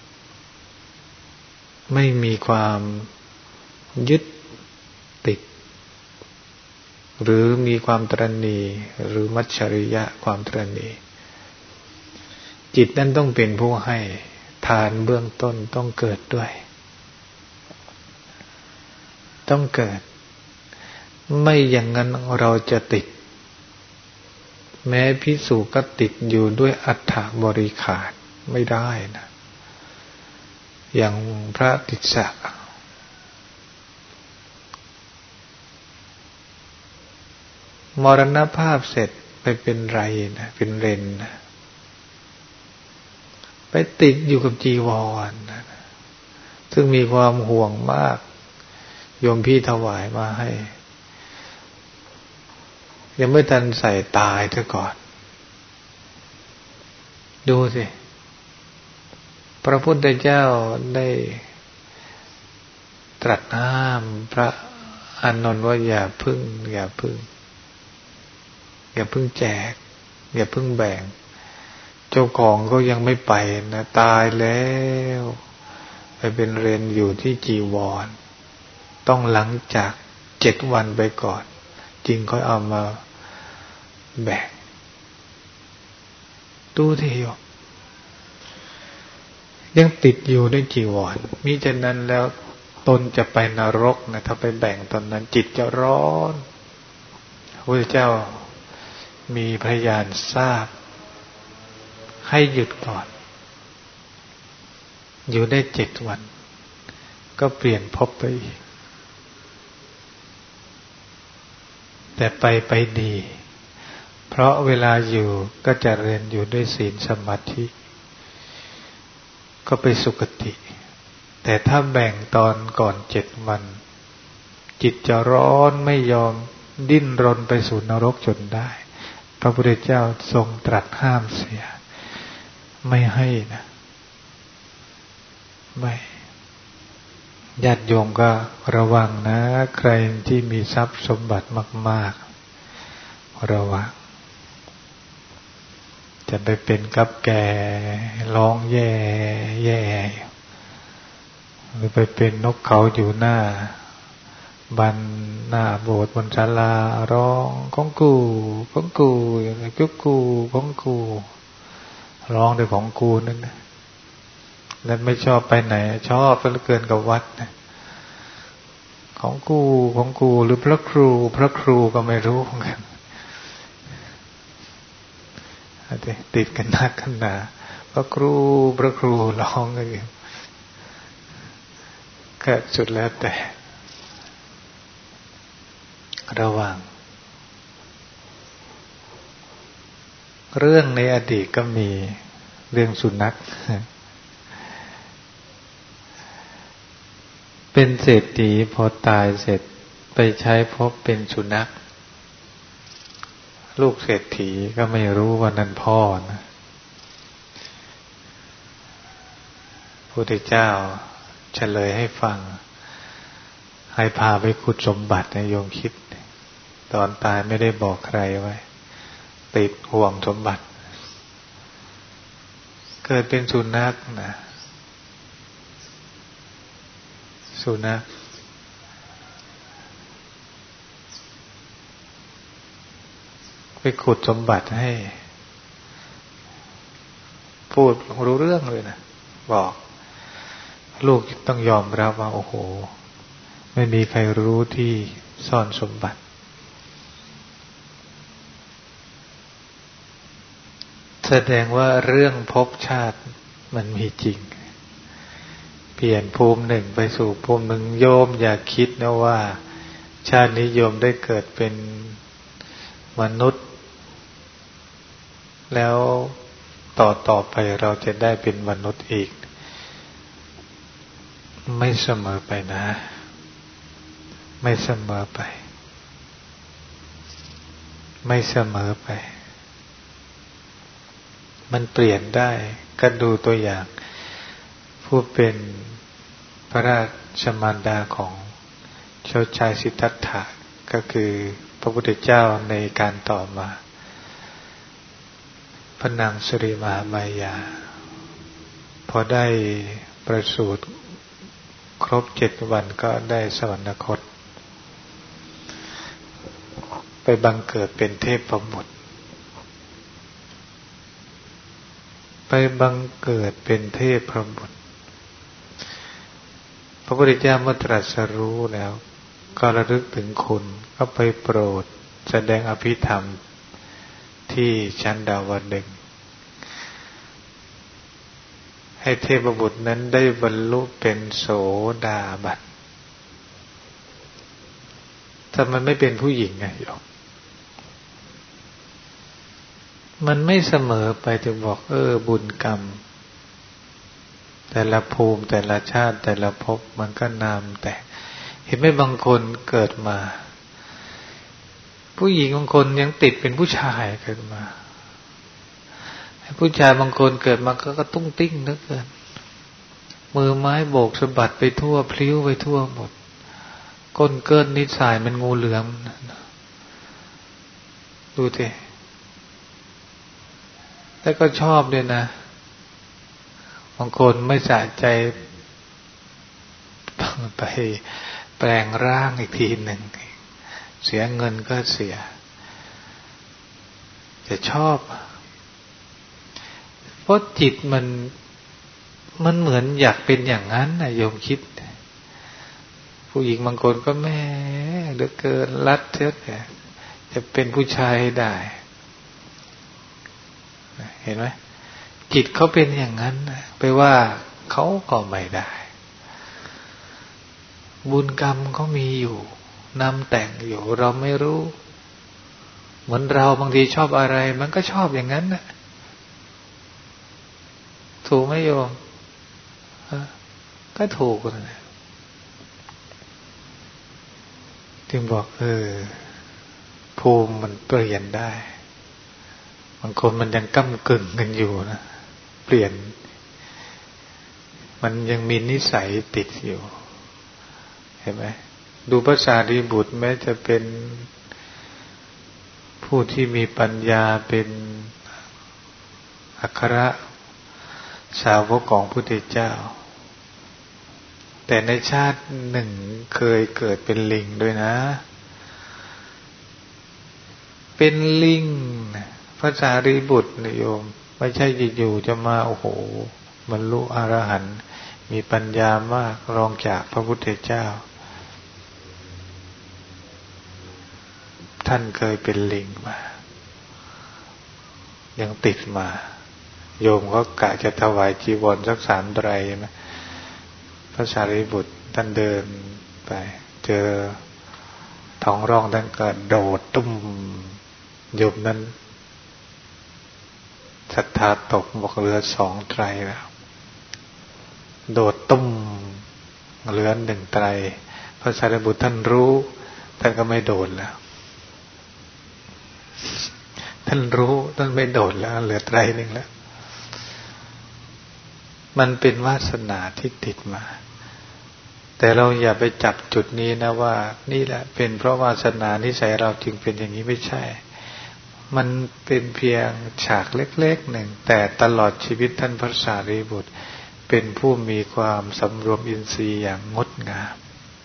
Speaker 1: ไม่มีความยึดติดหรือมีความตระหนี่หรือมัจฉริยะความตระหนี่จิตนั้นต้องเป็นผู้ให้ทานเบื้องต้นต้องเกิดด้วยต้องเกิดไม่อย่างนั้นเราจะติดแม้ภิกษุก็ติดอยู่ด้วยอัฏฐบริขารไม่ได้นะอย่างพระติสสะมรณภาพเสร็จไปเป็นไรนะเป็นเรนนะไปติดอยู่กับจีวรนะซึ่งมีความห่วงมากโยมพี่ถวายมาให้ยังไม่ทันใส่ตายเถอะก่อนดูสิพระพุทธเจ้าได้ตรัสห้ามพระอานนท์ว่าอย่าพึ่งอย่าพึ่งอย่าพึ่งแจกอย่าพึ่งแบ่งเจ้าของก็ยังไม่ไปนะตายแล้วไปเป็นเรนอยู่ที่จีวรต้องหลังจากเจ็ดวันไปก่อนจริงค่อยเอามาแบ่งดูที่โยมยังติดอยู่ในจีวรมิฉะนั้นแล้วตนจะไปนรกนะถ้าไปแบ่งตอนนั้นจิตจะร้อนพระพุทธเจ้ามีพยานทราบให้หยุดก่อนอยู่ได้เจ็ดวันก็เปลี่ยนภพไปอีกแต่ไปไปดีเพราะเวลาอยู่ก็จะเรียนอยู่ด้วยศีลสมาธิก็ไปสุคติแต่ถ้าแบ่งตอนก่อนเจ็ดวันจิตจะร้อนไม่ยอมดิ้นรนไปสู่นรกจนได้พระพุทธเจ้าทรงตรัสห้ามเสียไม่ให้นะไม่ญาติโยมก็ระวังนะใครที่มีทรัพย์สมบัติมากๆระวังจะไปเป็นกับแก่ร้องแย่แย่หรือไปเป็นนกเขาอยู่หน้าบันหน้าโบสถ์บนศาลาร้องของกูของกูอย่างไรกุ๊กกูของกูร้องด้วยของกูนั่นนะแล้วไม่ชอบไปไหนชอบเหลือเกินกับวัดนะของกูของกูหรือพระครูพระครูก็ไม่รู้เหมือนกันติดกันนักกันหนาพระครูพระครูร้องกันอยู่ก็สุดแล้วแต่ระหว่างเรื่องในอดีตก็มีเรื่องสุนัขเป็นเศรษฐีพอตายเสร็จไปใช้พบเป็นสุนัขลูกเศรษฐีก็ไม่รู้ว่านั่นพ่อนะพระพุทธเจ้าเฉลยให้ฟังให้พาไปขุดสมบัตินะโยมคิดตอนตายไม่ได้บอกใครไว้ติดห่วงสมบัติเกิดเป็นสุนัขนะสุนัขไปขุดสมบัติให้พูดรู้เรื่องเลยนะบอกลูกต้องยอมรับว่าโอ้โหไม่มีใครรู้ที่ซ่อนสมบัติแสดงว่าเรื่องภพชาติมันมีจริงเปลี่ยนภูมิหนึ่งไปสู่ภูมิหนึ่งโยมอย่าคิดนะว่าชาตินี้โยมได้เกิดเป็นมนุษย์แล้วต่อต่อไปเราจะได้เป็นมนุษย์อีกไม่เสมอไปนะไม่เสมอไปไม่เสมอไปมันเปลี่ยนได้ก็ดูตัวอย่างผู้เป็นพระราชมารดาของเจ้าชายสิทธัตถะก็คือพระพุทธเจ้าในการต่อมาพระนางสิริมหามายาพอได้ประสูติครบเจ็ดวันก็ได้สวรรคตไปบังเกิดเป็นเทพบุตรไปบังเกิดเป็นเทพบุตรพระพุทธเจ้าเมื่อตรัสรู้แล้วก็ระลึกถึงคุณก็ไปโปรดแสดงอภิธรรมที่ชั้นดาวดึงส์ให้เทพบุตรนั้นได้บรรลุเป็นโสดาบันถ้ามันไม่เป็นผู้หญิงไงโยมมันไม่เสมอไปถึงบอกเออบุญกรรมแต่ละภูมิแต่ละชาติแต่ละภพมันก็นามแต่เห็นไหมบางคนเกิดมาผู้หญิงบางคนยังติดเป็นผู้ชายเกิดมาผู้ชายบางคนเกิดมาก็กระตุ้งติ้งเหลือเกินมือไม้โบกสะบัดไปทั่วพลิ้วไปทั่วหมดก้นเกินนิสัยมันงูเหลือมดูสิแล้วก็ชอบด้วยนะบางคนไม่สะใจไปแปลงร่างอีกทีหนึ่งเสียเงินก็เสียจะชอบเพราะจิตมันมันเหมือนอยากเป็นอย่างนั้นนะโยมคิดผู้หญิงบางคนก็แม่เหลือเกินรัดเท่าไหร่จะเป็นผู้ชายให้ได้เห็นไหมจิตเขาเป็นอย่างนั้นไปว่าเขาก็ไม่ได้บุญกรรมเขามีอยู่นำแต่งอยู่เราไม่รู้เหมือนเราบางทีชอบอะไรมันก็ชอบอย่างนั้นนะถูกไหมโยมก็ถูกนะจึงบอกเออภูมิมันเปลี่ยนได้บางคนมันยังก้ำกึ่งกันอยู่นะเปลี่ยนมันยังมีนิสัยติดอยู่เห็นไหมดูพระสารีบุตรแม้จะเป็นผู้ที่มีปัญญาเป็นอัครสาวกของพระพุทธเจ้าแต่ในชาติหนึ่งเคยเกิดเป็นลิงด้วยนะเป็นลิงพระสารีบุตรโยมไม่ใช่อยู่ๆจะมาโอ้โหบรรลุอรหันต์มีปัญญามากรองจากพระพุทธเจ้าท่านเคยเป็นลิงมายังติดมาโยมก็กะจะถวายจีวรสักสามไตรใช่ไหมพระสารีบุตรท่านเดินไปเจอท้องร้องท่านก็โดดตุ้มโยมนั้นศรัทธาตกบอกเหลือสองไตรแล้วโดดตุ้มเหลือหนึ่งไตรพระสารีบุตรท่านรู้ท่านก็ไม่โดดแล้วท่านรู้ท่านไม่โดดแล้วเหลือไตรหนึ่งแล้วมันเป็นวาสนาที่ติดมาแต่เราอย่าไปจับจุดนี้นะว่านี่แหละเป็นเพราะวาสนานิสัยเราจึงเป็นอย่างนี้ไม่ใช่มันเป็นเพียงฉากเล็กๆหนึ่งแต่ตลอดชีวิตท่านพระสารีบุตรเป็นผู้มีความสำรวมอินทรีย์อย่างงดงาม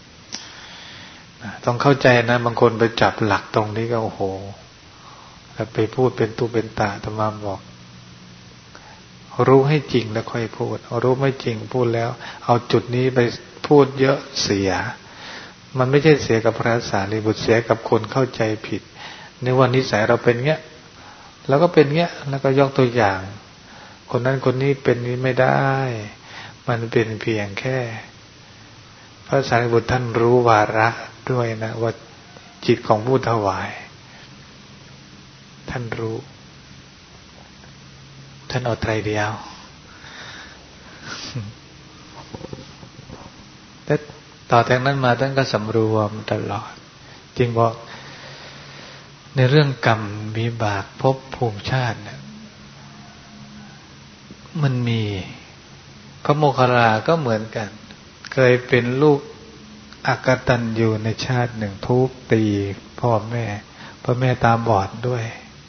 Speaker 1: ต้องเข้าใจนะบางคนไปจับหลักตรงนี้ก็โอ้โหแล้วไปพูดเป็นตุเป็นตาอาตมาบอกรู้ให้จริงแล้วค่อยพูดรู้ไม่จริงพูดแล้วเอาจุดนี้ไปพูดเยอะเสียมันไม่ใช่เสียกับพระสารีบุตรเสียกับคนเข้าใจผิดในวันนิสัยเราเป็นเงี้ยแล้วก็เป็นเงี้ยแล้วก็ยกตัวอย่างคนนั้นคนนี้เป็นนี้ไม่ได้มันเป็นเพียงแค่พระสารีบุตรท่านรู้วาระด้วยนะว่าจิตของผู้ถวายท่านรู้ท่านเอาไตรเดียวแต่ต่อจากนั้นมาท่านก็สำรวมตลอดจริงบอกในเรื่องกรรมวิบากภพภูมิชาติเนี่ยมันมีพระโมคคัลลาก็เหมือนกันเคยเป็นลูกอกตัญญูในชาติหนึ่งทุบตีพ่อแม่พ่อแม่ตาบอดด้วย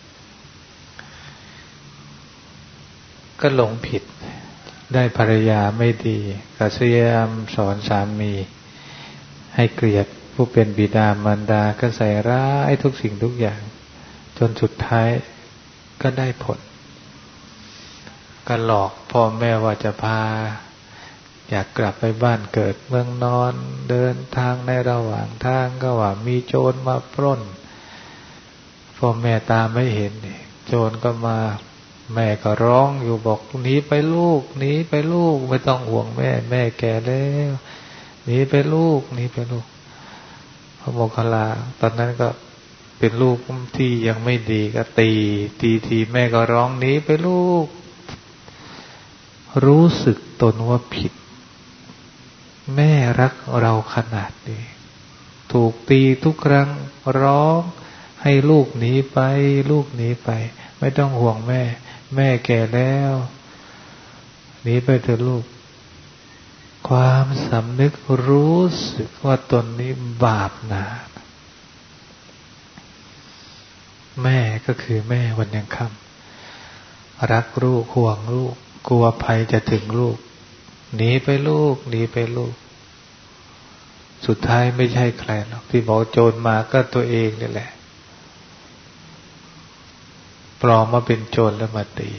Speaker 1: ก็หลงผิดได้ภรรยาไม่ดีก็พยายามสอนสามีให้เกลียดผู้เป็นบิดามารดาก็ใส่ร้ายทุกสิ่งทุกอย่างจนสุดท้ายก็ได้ผลก็หลอกพ่อแม่ว่าจะพาอยากกลับไปบ้านเกิดเมืองนอนเดินทางในระหว่างทางก็ว่ามีโจรมาปล้นพ่อแม่ตาไม่เห็นโจรก็มาแม่ก็ร้องอยู่บอกหนีไปลูกหนีไปลูกไม่ต้องห่วงแม่แม่แก่แล้วหนีไปลูกหนีไปลูกพระโมคคัลลาตอนนั้นก็เป็นลูกที่ยังไม่ดีก็ตีตีทีแม่ก็ร้องหนีไปลูกรู้สึกตนว่าผิดแม่รักเราขนาดนี้ถูกตีทุกครั้งร้องให้ลูกหนีไปลูกหนีไปไม่ต้องห่วงแม่แม่แก่แล้วหนีไปเถอะลูกความสำนึกรู้สึกว่าตนนี้บาปหนาแม่ก็คือแม่วันยังค่ำรักลูกห่วงลูกกลัวภัยจะถึงลูกหนีไปลูกหนีไปลูกสุดท้ายไม่ใช่ใครหรอกที่บอกโจรมาก็ตัวเองนี่แหละปลอมมาเป็นโจรแล้วมาตี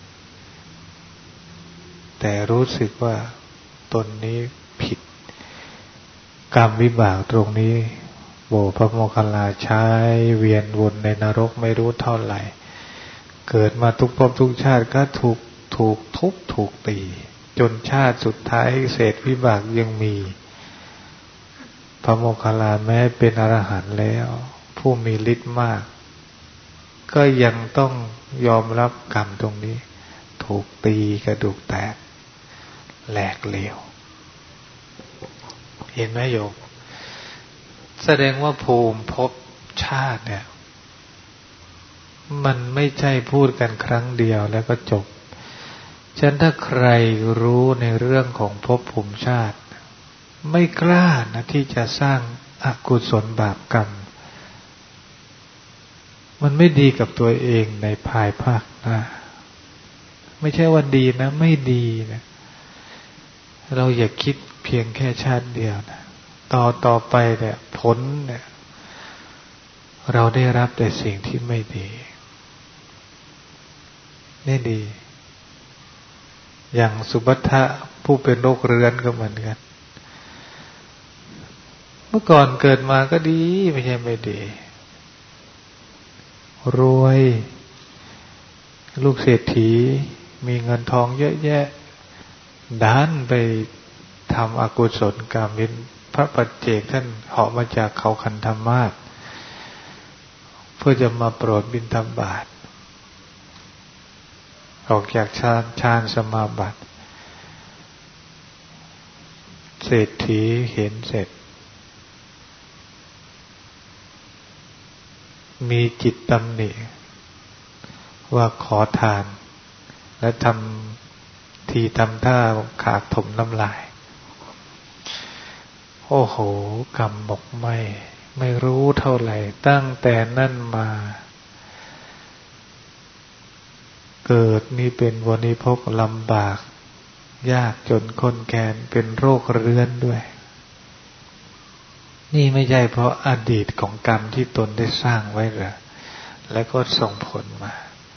Speaker 1: แต่รู้สึกว่าตนนี้ผิดกรรมวิบากตรงนี้โบพระโมคคัลลาใช้เวียนวนในนรกไม่รู้เท่าไหร่เกิดมาทุกภพทุกชาติก็ถูกถูกทุบถูกตีจนชาติสุดท้ายเศษวิบากยังมีพระโมคคัลลาแม้เป็นอรหันต์แล้วผู้มีฤทธิ์มากก็ยังต้องยอมรับกรรมตรงนี้ถูกตีกระดูกแตกแหลกเหลวเห็นไหมโยมแสดงว่าภูมิภพชาติเนี่ยมันไม่ใช่พูดกันครั้งเดียวแล้วก็จบฉะนั้นถ้าใครรู้ในเรื่องของภพภูมิชาติไม่กล้านะที่จะสร้างอกุศลบาปกรรมมันไม่ดีกับตัวเองในภายภาคหน้าไม่ใช่ว่าดีนะไม่ดีนะเราอย่าคิดเพียงแค่ชาติเดียวนะต่อต่อไปเนี่ยผลเนี่ยเราได้รับแต่สิ่งที่ไม่ดีไม่ดีอย่างสุภัททะผู้เป็นโรคเรื้อนก็เหมือนกันเมื่อก่อนเกิดมาก็ดีไม่ใช่ไม่ดีรวยลูกเศรษฐีมีเงินทองเยอะแยะดันไปทำอกุศลกรรมเป็นพระปัจเจกท่านเหาะมาจากเขาคันธมาศเพื่อจะมาโปรดบิณฑบาตออกจากฌานฌานสมาบัติเศรษฐีเห็นเสร็จมีจิตตำหนิว่าขอทานและทำทีทำท่าขากถมน้ำลายโอ้โหกรรมหมกไหมไม่รู้เท่าไหร่ตั้งแต่นั่นมาเกิดนี่เป็นวณิพกลำบากยากจนคนแก่นเป็นโรคเรื้อนด้วยนี่ไม่ใช่เพราะอดีตของกรรมที่ตนได้สร้างไว้หรอและก็ส่งผลมา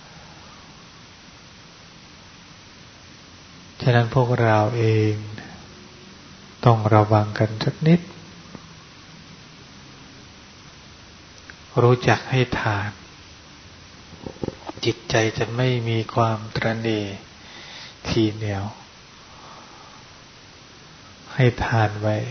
Speaker 1: ฉะนั้นพวกเราเองต้องระวังกันสักนิดรู้จักให้ทานจิตใจจะไม่มีความตระหนี่ทีเหนียวให้ทานไว้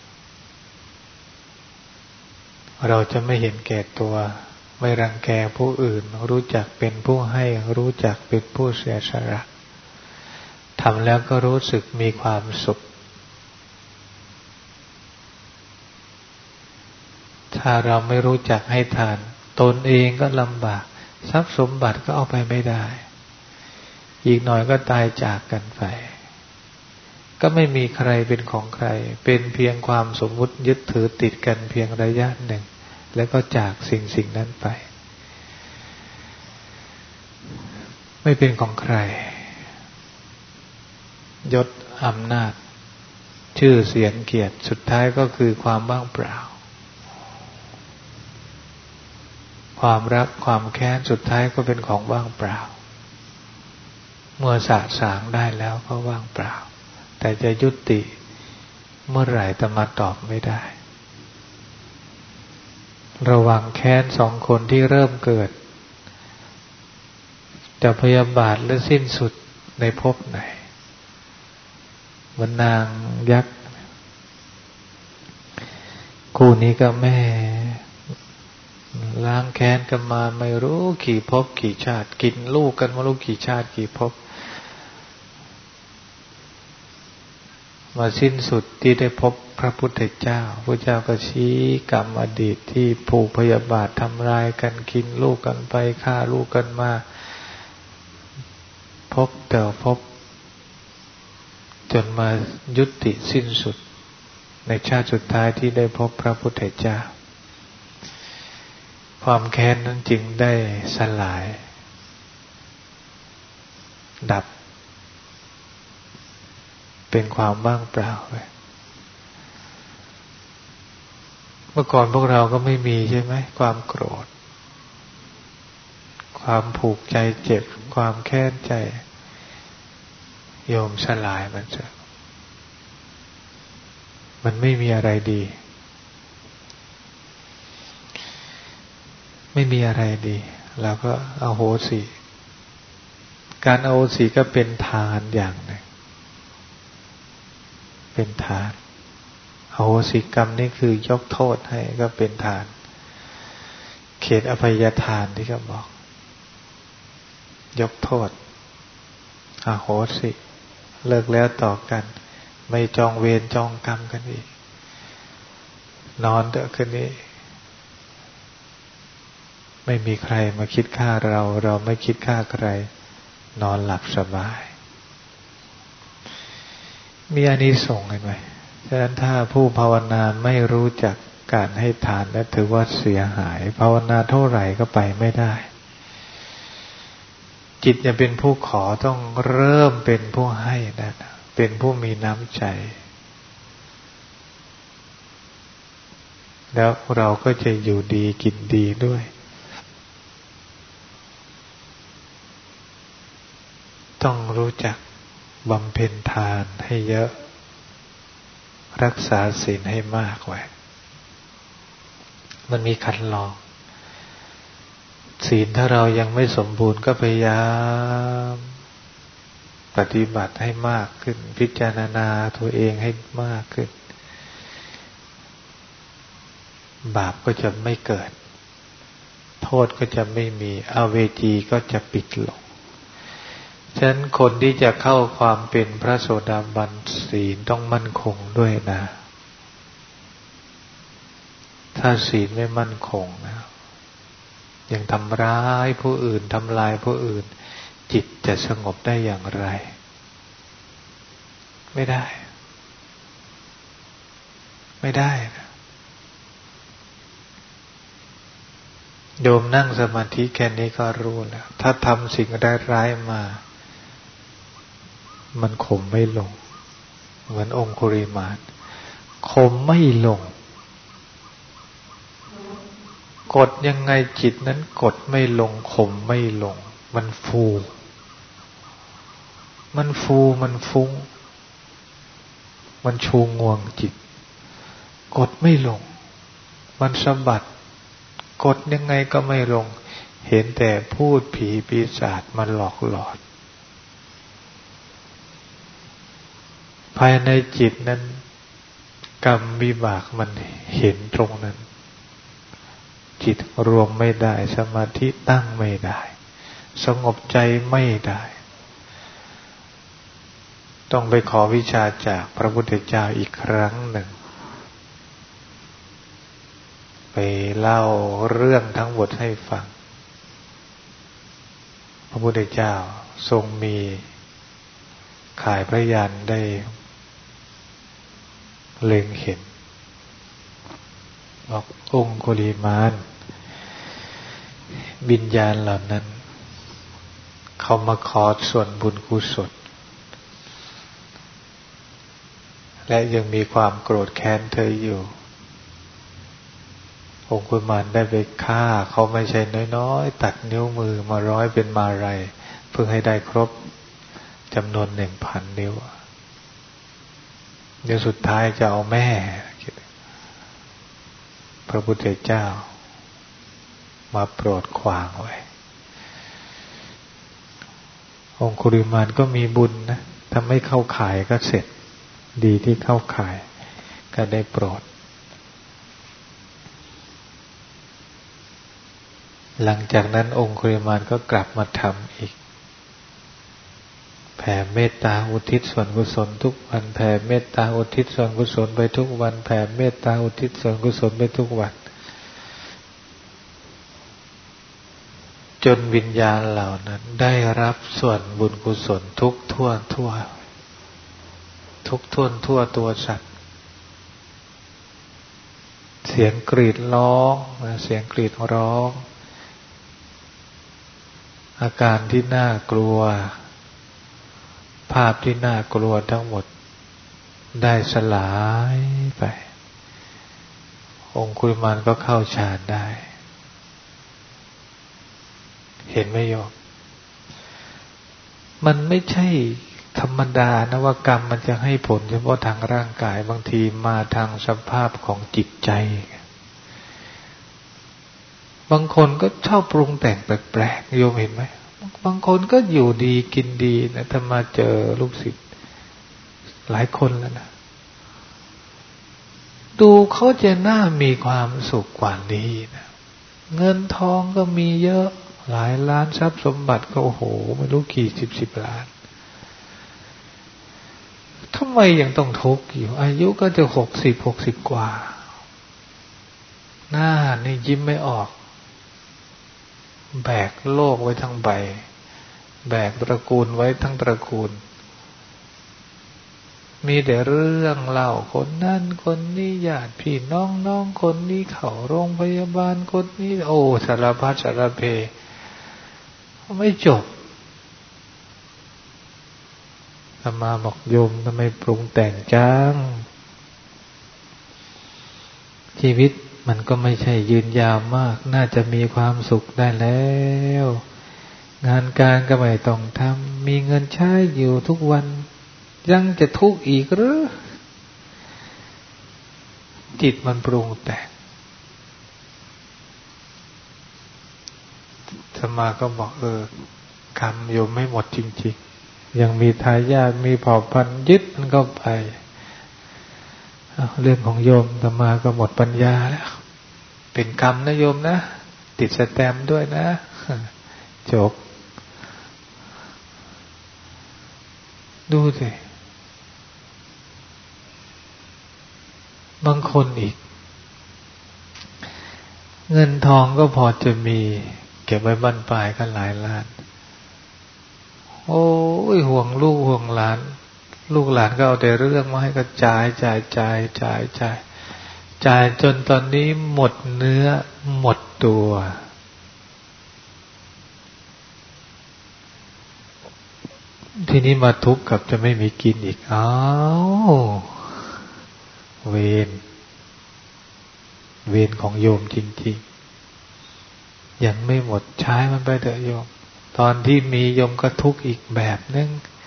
Speaker 1: เราจะไม่เห็นแก่ตัวไม่รังแกผู้อื่นรู้จักเป็นผู้ให้รู้จักเป็นผู้เสียสละทำแล้วก็รู้สึกมีความสุขถ้าเราไม่รู้จักให้ทานตนเองก็ลำบากทรัพย์สมบัติก็เอาไปไม่ได้อีกหน่อยก็ตายจากกันไปก็ไม่มีใครเป็นของใครเป็นเพียงความสมมุติยึดถือติดกันเพียงระยะหนึ่งแล้วก็จากสิ่งสิ่งนั้นไปไม่เป็นของใครยศอำนาจชื่อเสียงเกียรติสุดท้ายก็คือความว่างเปล่าความรักความแค้นสุดท้ายก็เป็นของว่างเปล่าเมื่อสะสางได้แล้วก็ว่างเปล่าแต่จะยุติเมื่อไหร่จะมาตอบไม่ได้ระวังแค้นสองคนที่เริ่มเกิดจะพยาบาทและสิ้นสุดในภพไหนเหมือนนางยักษ์คู่นี้ก็แม่ล้างแค้นกันมาไม่รู้กี่ภพกี่ชาติกินลูกกันมารู้กี่ชาติกี่ภพมาสิ้นสุดที่ได้พบพระพุทธเจ้าพระเจ้าก็ชี้กรรมอดีตที่ผูกพยาบาททำร้ายกันกินลูกกันไปฆ่าลูกกันมาพบแต่พบจนมายุติสิ้นสุดในชาติสุดท้ายที่ได้พบพระพุทธเจ้าความแค้นนั้นจึงได้สลายดับเป็นความว่างเปล่าไปเมื่อก่อนพวกเราก็ไม่มีใช่ไหมความโกรธความผูกใจเจ็บความแค้นใจโยมสลายมันจะมันไม่มีอะไรดีไม่มีอะไรดีเราก็อโหสิการอโหสิก็เป็นทานอย่างหนึ่งเป็นทานอโหสิกรรมนี่คือยกโทษให้ก็เป็นทานเขตอภัยทานที่เขาบอกยกโทษอโหสิเลิกแล้วต่อกันไม่จองเวรจองกรรมกันอีกนอนเถอะคืนนี้ไม่มีใครมาคิดฆ่าเราเราไม่คิดฆ่าใครนอนหลับสบายมีอานิสงส์เห็นไหมฉะนั้นถ้าผู้ภาวนาไม่รู้จักการให้ทานและถือว่าเสียหายภาวนาเท่าไหร่ก็ไปไม่ได้จิตจะเป็นผู้ขอต้องเริ่มเป็นผู้ให้นะเป็นผู้มีน้ำใจแล้วเราก็จะอยู่ดีกินดีด้วยต้องรู้จักบำเพ็ญทานให้เยอะรักษาศีลให้มากไว้มันมีคันลองศีลถ้าเรายังไม่สมบูรณ์ก็พยายามปฏิบัติให้มากขึ้นพิจารณาตัวเองให้มากขึ้นบาปก็จะไม่เกิดโทษก็จะไม่มีอเวจีก็จะปิดลงฉะนั้นคนที่จะเข้าความเป็นพระโสดาบันศีลต้องมั่นคงด้วยนะถ้าศีลไม่มั่นคงนะยังทำร้ายผู้อื่นทำลายผู้อื่นจิตจะสงบได้อย่างไรไม่ได้ไม่ได้นะโยมนั่งสมาธิแค่นี้ก็รู้แล้วถ้าทำสิ่งร้ายๆมามันข่มไม่ลงเหมือนองคุริมานข่มไม่ลงกดยังไงจิตนั้นกดไม่ลงข่มไม่ลงมันฟูมันฟูมันฟุ้งมันชูงวงจิตกดไม่ลงมันสะบัดกดยังไงก็ไม่ลงเห็นแต่พูดผีปีศาจมันหลอกหลอนภายในจิตนั้นกรรมวิบากมันเห็นตรงนั้นจิตรวมไม่ได้สมาธิตั้งไม่ได้สงบใจไม่ได้ต้องไปขอวิชาจากพระพุทธเจ้าอีกครั้งหนึ่งไปเล่าเรื่องทั้งหมดให้ฟังพระพุทธเจ้าทรงมีข่ายพระญาณได้เล็งเห็นบอกองคุลิมานวิญญาณเหล่านั้นเขามาขอส่วนบุญกุศลและยังมีความโกรธแค้นเธออยู่องคุลิมานได้ไปฆ่าเขาไม่ใช่น้อยๆตัดนิ้วมือมาร้อยเป็นมาลัยเพื่อให้ได้ครบจำนวนหนึ่งพันนิ้วเดี๋ยวสุดท้ายจะเอาแม่พระพุทธเจ้ามาโปรดขวางไว้องคุลิมานก็มีบุญนะถ้าไม่เข้าข่ายก็เสร็จดีที่เข้าข่ายก็ได้โปรดหลังจากนั้นองคุลิมานก็กลับมาทำอีกแผ่เมตตาอุทิศส่วนกุศลทุกวันแผ่เมตตาอุทิศส่วนกุศลไปทุกวันแผ่เมตตาอุทิศส่วนกุศลไปทุกวันจนวิญญาณเหล่านั้นได้รับส่วนบุญกุศลทุกทั่วทั่วทุกท่วนทั่วตัวสัตว์เสียงกรีดร้องเสียงกรีดร้องอาการที่น่ากลัวภาพที่น่ากลัวทั้งหมดได้สลายไปองคุลิมานก็เข้าฌานได้เห็นไหมโยมมันไม่ใช่ธรรมดานะว่ากรรมมันจะให้ผลเฉพาะทางร่างกายบางทีมาทางสภาพของจิตใจบางคนก็ชอบปรุงแต่งแปลกๆโยมเห็นไหมบางคนก็อยู่ดีกินดีนะถ้ามาเจอลูกศิษย์หลายคนแล้วนะดูเขาจะน่ามีความสุขกว่านี้นะเงินทองก็มีเยอะหลายล้านทรัพย์สมบัติก็โอ้โหไม่รู้กี่สิบสิบล้านทำไมยังต้องทุกข์อยู่อายุก็จะหกสิบหกสิบกว่าหน้านี่ยิ้มไม่ออกแบกโลกไว้ทั้งใบแบกตระกูลไว้ทั้งตระกูลมีแต่เรื่องเล่าคนนั่นคนนี้ญาติพี่น้องน้องคนนี้เข้าโรงพยาบาลคนนี้โอ้สารพัดสารเพไม่จบอามาบอกโยมทำไมปรุงแต่งจังชีวิตมันก็ไม่ใช่ยืนยาวมากน่าจะมีความสุขได้แล้วงานการก็ไม่ต้องทำมีเงินใช้อยู่ทุกวันยังจะทุกข์อีกหรือจิตมันปรุงแต่งอามาก็บอกเออกรรมโยมไม่หมดจริงๆยังมีทายาทมีเผ่าพันธุ์ยึดมันก็ไปเรื่องของโยมอามาก็หมดปัญญาแล้วเป็นกรรมนะโยมนะติดสแตมป์ด้วยนะจบดูสิบางคนอีกเงินทองก็พอจะมีเก็บไว้บั้นปลายก็หลายล้านโอ้ยห่วงลูกห่วงหลานลูกหลานก็เอาแต่เรื่องมาให้ก็จ่ายจ่ายจ่ายจ่ายจ่ายจ่ายจนตอนนี้หมดเนื้อหมดตัวทีนี้มาทุกข์กับจะไม่มีกินอีกอ้าวเวรเวรของโยมจริงๆยังไม่หมดใช้มันไปเถอะโยมตอนที่มีโยมก็ทุกข์อีกแบบนึง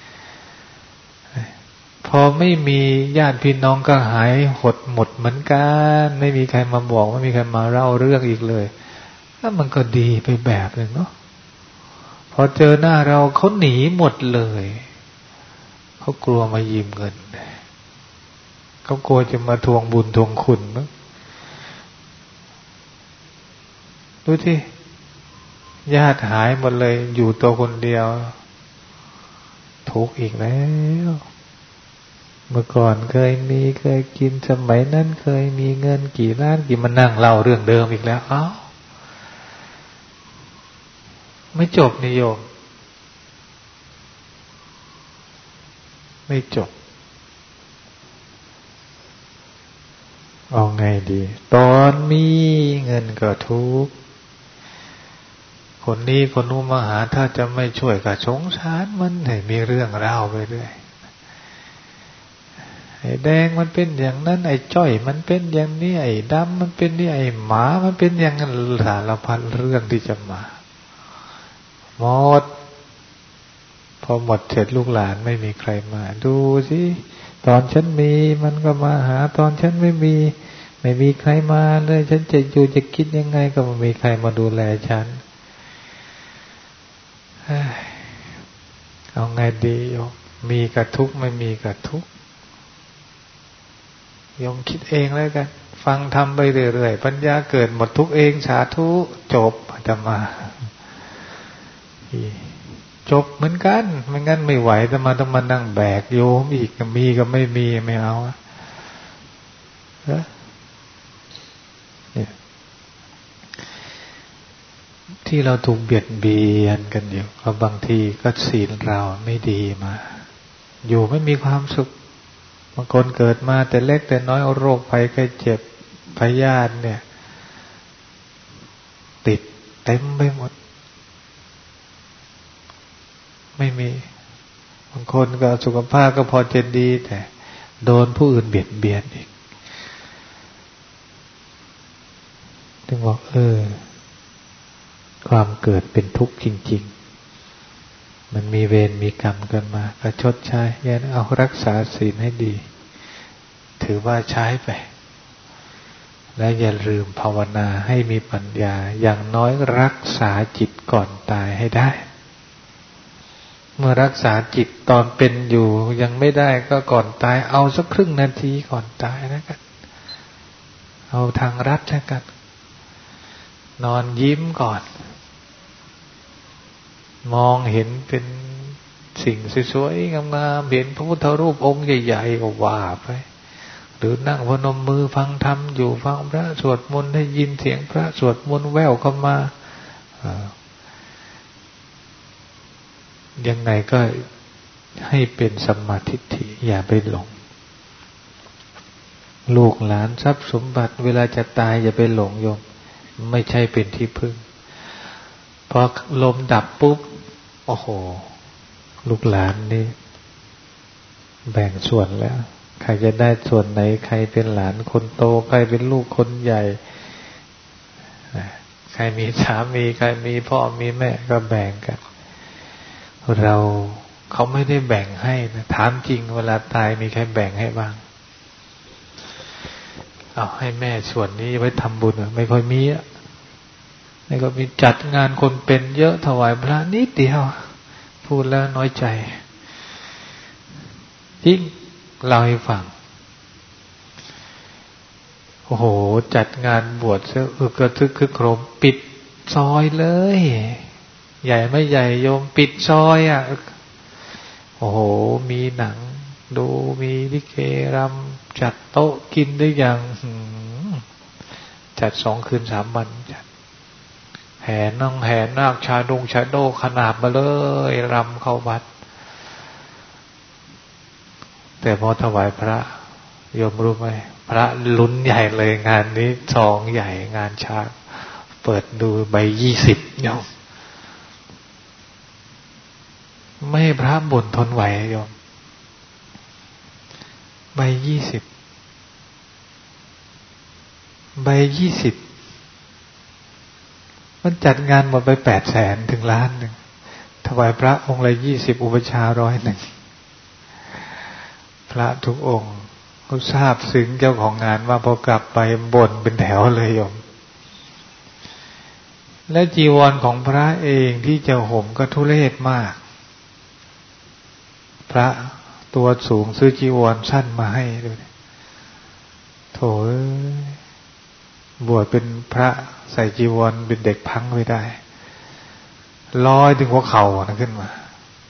Speaker 1: พอไม่มีญาติพี่น้องก็หายหดหมดเหมือนกันไม่มีใครมาบอกไม่มีใครมาเล่าเรื่องอีกเลยแล้วมันก็ดีไปแบบนึงเนาะพอเจอหน้าเราเขาหนีหมดเลยเขากลัวมายืมเงินเขากลัวจะมาทวงบุญทวงคุณมั้งดูที่ญาติหายหมดเลยอยู่ตัวคนเดียวทุกข์อีกแล้วเมื่อก่อนเคยมีเคยกินสมัยนั้นเคยมีเงินกี่ล้านกี่มานั่งเล่าเรื่องเดิมอีกแล้วอ้าวไม่จบนิโยมไม่จบเอาไงดีตอนมีเงินก็ทุกข์คนนี้คนนู้นมาหาถ้าจะไม่ช่วยก็สงสารมันให้มีเรื่องราวไปเรื่อยไอ้แดงมันเป็นอย่างนั้นไอ้จ้อยมันเป็นอย่างนี้ไอ้ดำมันเป็นนี่ไอ้หมามันเป็นอย่างนั้นสารพัดเรื่องที่จะมาหมดพอหมดเสร็จลูกหลานไม่มีใครมาดูสิตอนฉันมีมันก็มาหาตอนฉันไม่มีไม่มีใครมาเลยฉันจะอยู่จะคิดยังไงก็ไม่มีใครมาดูแลฉันเอาไงดีโยมมีกับทุกข์ไม่มีกับทุกข์โยมคิดเองแล้วกันฟังทำไปเรื่อยๆปัญญาเกิดหมดทุกข์เองสาธุจบอาตมาจบเหมือนกันไม่งั้นไม่ไหวอาตมาต้องมานั่งแบกโยมอีกมีก็ไม่มีไม่เอาเนี่ยที่เราถูกเบียดเบียนกันอยู่เพราะบางทีก็ศีลเราไม่ดีมาอยู่ไม่มีความสุขบางคนเกิดมาแต่เล็กแต่น้อยโรคภัยไข้เจ็บพยาธิเนี่ยติดเต็มไปหมดไม่มีบางคนก็สุขภาพก็พอจะดีแต่โดนผู้อื่นเบียดเบียนอีกถึงบอกเออความเกิดเป็นทุกข์จริงๆมันมีเวรมีกรรมกันมาก็ชดใช้แย่นะเอารักษาศีลให้ดีถือว่าใช้ไปและอย่าลืมภาวนาให้มีปัญญาอย่างน้อยรักษาจิตก่อนตายให้ได้เมื่อรักษาจิตตอนเป็นอยู่ยังไม่ได้ก็ก่อนตายเอาสักครึ่งนาทีก่อนตายนะกันเอาทางรัดนะกันนอนยิ้มก่อนมองเห็นเป็นสิ่งสวยๆงามๆเห็นพระพุทธรูปองค์ใหญ่ๆก็ว่าไปหรือนั่งพนมมือฟังธรรมอยู่ฟังพระสวดมนต์ได้ยินเสียงพระสวดมนต์แว่วเข้ามายังไงก็ให้เป็นสัมมาทิฏฐิอย่าไปหลงลูกหลานทรัพย์สมบัติเวลาจะตายอย่าไปหลงโยมไม่ใช่เป็นที่พึ่งพอลมดับปุ๊บโอ้โหลูกหลานนี่แบ่งส่วนแล้วใครจะได้ส่วนไหนใครเป็นหลานคนโตใครเป็นลูกคนใหญ่ใครมีสามีใครมีพ่อมีแม่ก็แบ่งกันเราเขาไม่ได้แบ่งให้นะถามจริงเวลาตายมีใครแบ่งให้บ้างเอาให้แม่ส่วนนี้ไว้ทำบุญไม่ค่อยมีอ่ะนี่ก็มีจัดงานคนเป็นเยอะถวายพระนิดเดียวพูดแล้วน้อยใจจริงเล่าให้ฟังโอ้โหจัดงานบวชเสื้ออึกกระทึกคึกโครมปิดซอยเลยใหญ่ไม่ใหญ่โยมปิดซอยอ่ะโอ้โหมีหนังดูมีลิเกรำจัดโต๊ะกินได้อย่างจัดสองคืนสามวันจัดแห่นั่งแห่นาคชาดงชาโดขนาบมาเลยรำเข้าวัดแต่พอถวายพระโยมรู้ไหมพระลุ้นใหญ่เลยงานนี้ซองใหญ่งานช้างเปิดดูใบยี่สิบโยมไม่ให้พระบ่นทนไหวโยมใบยี่สิบใบยี่สิบมันจัดงานหมดไปแปดแสนถึงล้านหนึ่งถวายพระองค์ละยี่สิบอุปชาร้อยหนึ่งพระทุกองค์เขาทราบซึ้งเจ้าของงานว่าพอกลับไปบ่นเป็นแถวเลยโยมและจีวรของพระเองที่จะห่มก็ทุเรศมากพระตัวสูงซื้อจีวรสั้นมาให้ด้วยโถบวชเป็นพระใส่จีวรเป็นเด็กพังไม่ได้ลอยถึงหัวเข่านะขึ้นมา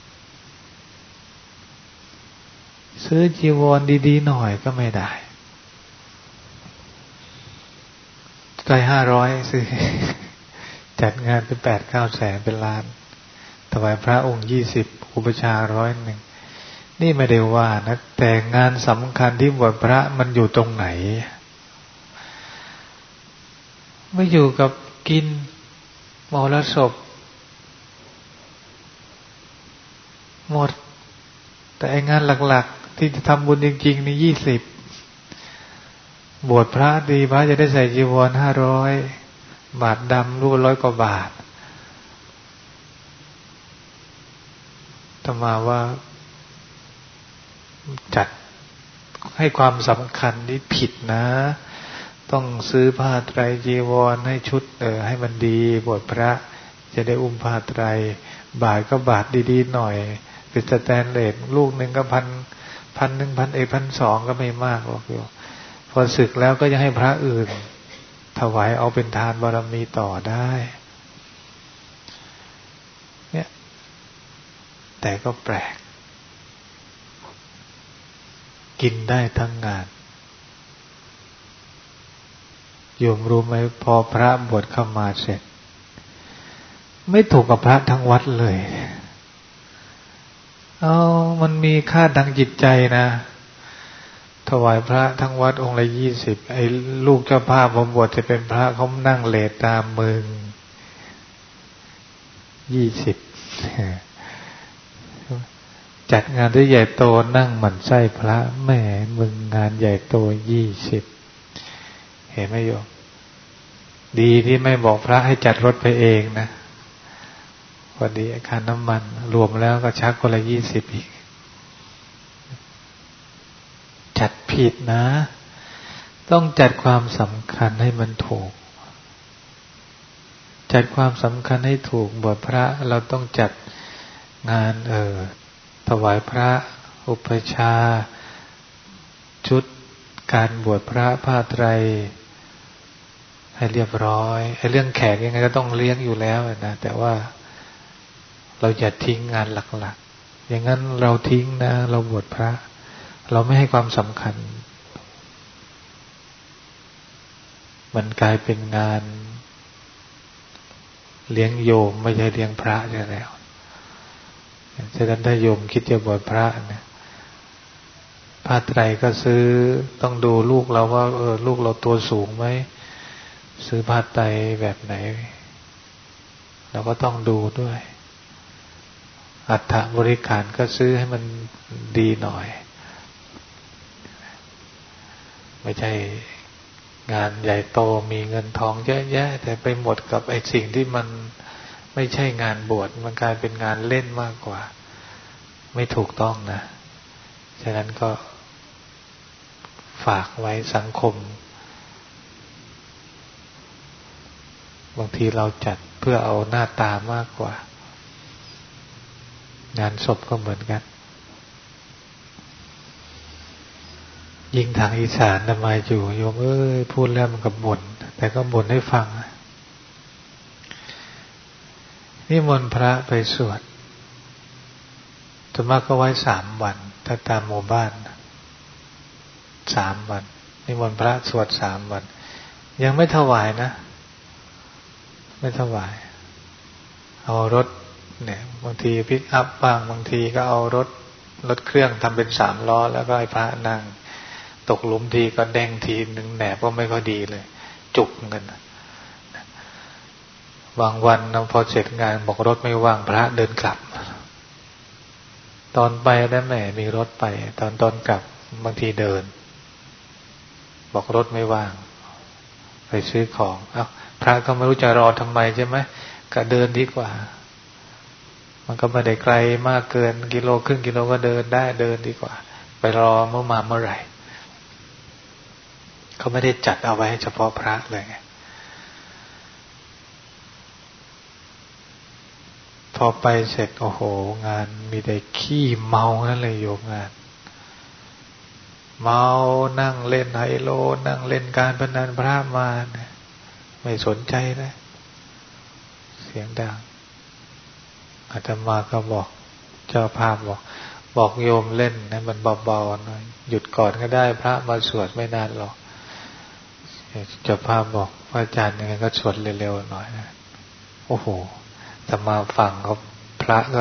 Speaker 1: ซื้อจีวรดีๆหน่อยก็ไม่ได้ใกล้ห้าร้อยซื้อจัดงานเป็นแปดเก้าแสนเป็นล้านถวายพระองค์ยี่สิบอุปชาร้อยหนึ่งนี่ไม่ได้ว่านะแต่งานสำคัญที่บวชพระมันอยู่ตรงไหนไม่อยู่กับกินมรสพหมดแต่งานหลักๆที่จะทำบุญจริงๆนี่ยี่สิบบวชพระดีพระจะได้ใส่จีวรห้าร้อยบาทดำรูปร้อยกว่าบาทธรรมาว่าจัดให้ความสำคัญนี่ผิดนะต้องซื้อผ้าไตรจีวรให้ชุดเออให้มันดีบวชพระจะได้อุ้มผ้าไตรบาทก็บาทดีๆหน่อยเป็นสแตนเลสลูกหนึ่งก็พันพันหนึ่งพันเอกพันสองก็ไม่มากหรอกโยมพอศึกแล้วก็ยังให้พระอื่นถวายเอาเป็นทานบารมีต่อได้เนี่ยแต่ก็แปลกกินได้ทั้งงานโยมรู้ไหมพอพระบวชเข้ามาเสร็จไม่ถูกกับพระทั้งวัดเลยเอามันมีค่าทางจิตใจนะถวายพระทั้งวัดองค์ละยี่สิบไอ้ลูกเจ้าภาพมาบวชจะเป็นพระเขานั่งเลทตามมึงยี่สิบจัดงานที่ใหญ่โตนั่งหมั่นไส้พระแม่มึงงานใหญ่โตยี่สิบเห็นไหมโยมดีที่ไม่บอกพระให้จัดรถไปเองนะพอดีค่าน้ำมันรวมแล้วก็ชักคนละยี่สิบอีกจัดผิดนะต้องจัดความสำคัญให้มันถูกจัดความสำคัญให้ถูกบวชพระเราต้องจัดงานเออถวายพระอุปชาชุดการบวชพระผ้าไตรให้เรียบร้อยไอ้เรื่องแขกยังไงก็ต้องเลี้ยงอยู่แล้วนะแต่ว่าเราอย่าทิ้งงานหลักๆอย่างนั้นเราทิ้งนะเราบวชพระเราไม่ให้ความสำคัญมันกลายเป็นงานเลี้ยงโยมไม่ใช่เลี้ยงพระใช่แล้วฉะนั้นถ้าโยมคิดจะบวชพระเนี่ยผ้าไตรก็ซื้อต้องดูลูกเราว่าเออลูกเราตัวสูงไหมซื้อผ้าไตรแบบไหนเราก็ต้องดูด้วยอัฐบริการก็ซื้อให้มันดีหน่อยไม่ใช่งานใหญ่โตมีเงินทองเยอะแยะแต่ไปหมดกับไอ้สิ่งที่มันไม่ใช่งานบวชมันกลายเป็นงานเล่นมากกว่าไม่ถูกต้องนะฉะนั้นก็ฝากไว้สังคมบางทีเราจัดเพื่อเอาหน้าตามากกว่างานศพก็เหมือนกันยิงทางอีสานทำไมอยู่โยมเอ้ยพูดแล้วมันก็บ่นแต่ก็บ่นให้ฟังนิมนต์พระไปสวดส่วนมากก็ไว้สามวันถ้าตามหมู่บ้านสามวันนิมนต์พระสวดสามวันยังไม่ถวายนะไม่ถวายเอารถเนี่ยบางทีพิกอัพบ้างบางทีก็เอารถรถเครื่องทำเป็นสามล้อแล้วก็ให้พระนั่งตกหลุมทีก็แดงทีหนึ่งแหนบก็ไม่ค่อยดีเลยจุกกันบางวันพอเสร็จงานบอกรถไม่ว่างพระเดินกลับตอนไปได้แหมมีรถไปตอนตอนกลับบางทีเดินบอกรถไม่ว่างไปซื้อของเอ้าพระก็ไม่รู้จะรอทำไมใช่ไหมก็เดินดีกว่ามันก็ไม่ได้ไกลมากเกินกิโลครึ่งกิโลก็เดินได้เดินดีกว่าไปรอเมื่อมาเมื่อไหร่เขาไม่ได้จัดเอาไว้เฉพาะพระเลยไงพอไปเสร็จโอ้โหงานมีแต่ขี้เมานั่นเลยโยมงานเมานั่งเล่นไฮโลนั่งเล่นการพนันพระมาเนี่ยไม่สนใจเลยเสียงดังอาตมาก็บอกเจ้าภาพบอกบอกโยมเล่นนะมันเบาๆหน่อยหยุดก่อนก็ได้พระมาสวดไม่นานหรอกเจ้าภาพบอกพระอาจารย์ยังไงก็สวดเร็วๆหน่อยนะโอ้โหอาตมาฟังเขาพระก็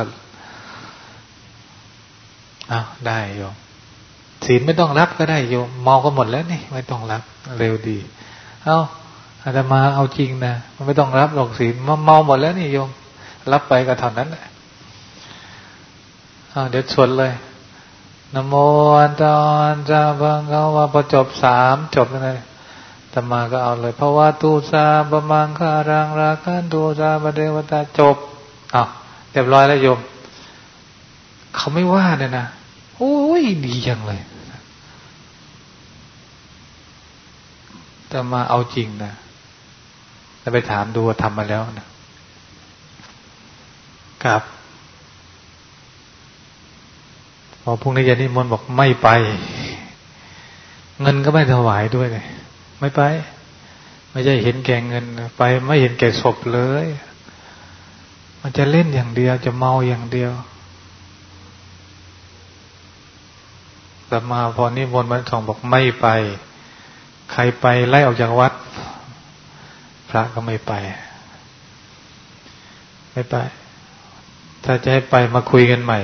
Speaker 1: อ้าวได้โยมศีลไม่ต้องรับก็ได้โยมเมาก็หมดแล้วนี่ไม่ต้องรับเร็วดีเอ้าอาตมาเอาจริงนะมันไม่ต้องรับหรอกศีลเมาหมดแล้วนี่โยมรับไปก็เท่านั้นแหละอ้าวเดี๋ยวชวนเลยนะโมอันตอนจะบังเขาว่าพอจบสามจบเลยอาตมาก็เอาเลยเพราะว่าตูสาบะมังคารังราคันตูสาบะเดวตาจบอ้าวเรียบร้อยแล้วโยมเขาไม่ว่าเนี่ยนะโอ้ยดีจังเลยแต่มาเอาจริงนะแล้วไปถามดูว่าทำมาแล้วนะครับพอพรุ่งนี้ยานิมนต์บอกไม่ไปเงินก็ไม่ถวายด้วยเลยไม่ไปไม่ใช่เห็นแก่เงินไปไม่เห็นแก่ศพเลยมันจะเล่นอย่างเดียวจะเมาอย่างเดียวแต่มาพอนิมนต์วันสองบอกไม่ไปใครไปไล่ออกจากวัดพระก็ไม่ไปไม่ไปถ้าจะให้ไปมาคุยกันใหม่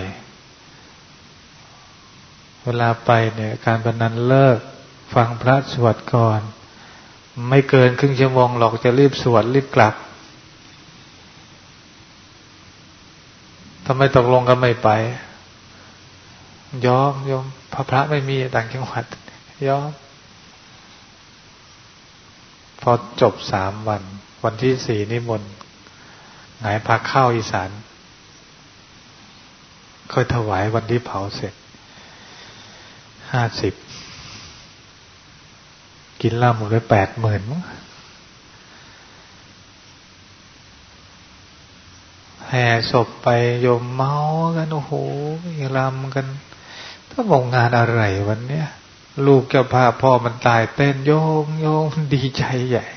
Speaker 1: เวลาไปเนี่ยการพนันเลิกฟังพระสวดก่อนไม่เกินครึ่งชั่วโมงหรอกจะรีบสวดรีบกลับถ้าไม่ตกลงก็ไม่ไปยอมยอมพระพระไม่มีต่างจังหวัดยอมพอจบสามวันวันที่สี่นิมนต์หงายพาเข้าอีสานค่อยถวายวันที่เผาเสร็จห้าสิบกินเหล้าหมดไปแปดหมื่นมั้งแห่ศพไปโยมเมากันโอ้โหรำกันถ้าบอกงานอะไรวันเนี้ยลูกเจ้าภาพพ่อมันตายเต้นโยงโยงดีใจใหญ่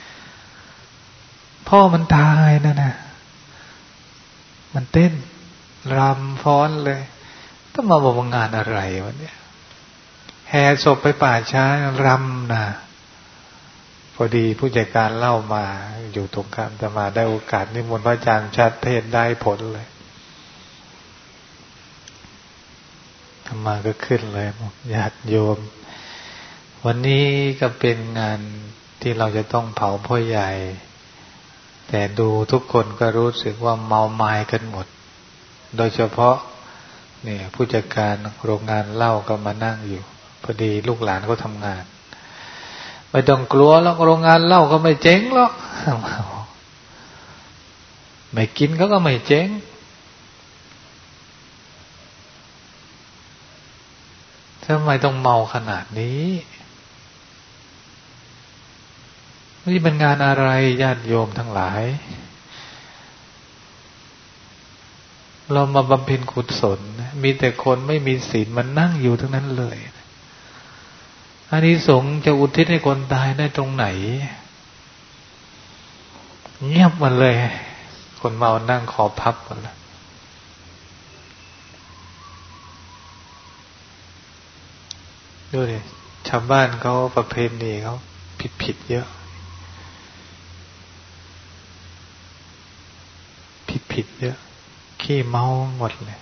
Speaker 1: พ่อมันตายนะนะมันเต้นรำฟ้อนเลยต้องมาบอกงานอะไรวันเนี้ยแห่ศพไปป่าช้ารำนะพอดีผู้จัดการเล่ามาอยู่ตรงข้ามจะมาได้โอกาสนิมนต์พระอาจารย์ชัดเทศได้ผลเลยธรรมาก็ขึ้นเลยบอกญาติโยมวันนี้ก็เป็นงานที่เราจะต้องเผาพ่อใหญ่แต่ดูทุกคนก็รู้สึกว่าเมาไม้กันหมดโดยเฉพาะเนี่ยผู้จัดการโรงงานเหล้าก็มานั่งอยู่พอดีลูกหลานเขาทำงานไม่ต้องกลัวแล้วโรงงานเหล้าก็ไม่เจ๊งหรอกไม่กินเขาก็ไม่เจ๊งทำไมต้องเมาขนาดนี้นี่เป็นงานอะไรญาติโยมทั้งหลายเรามาบำเพ็ญกุศลมีแต่คนไม่มีศีลมันนั่งอยู่ทั้งนั้นเลยอานิสงส์จะอุทิศให้คนตายได้ตรงไหนเงียบหมดเลยคนเมานั่งขอพับหมดเลยดูดิชาวบ้านเขาประเพณีเขาผิดผิดเยอะผิดผิดเยอะขี้เมาหมดเลย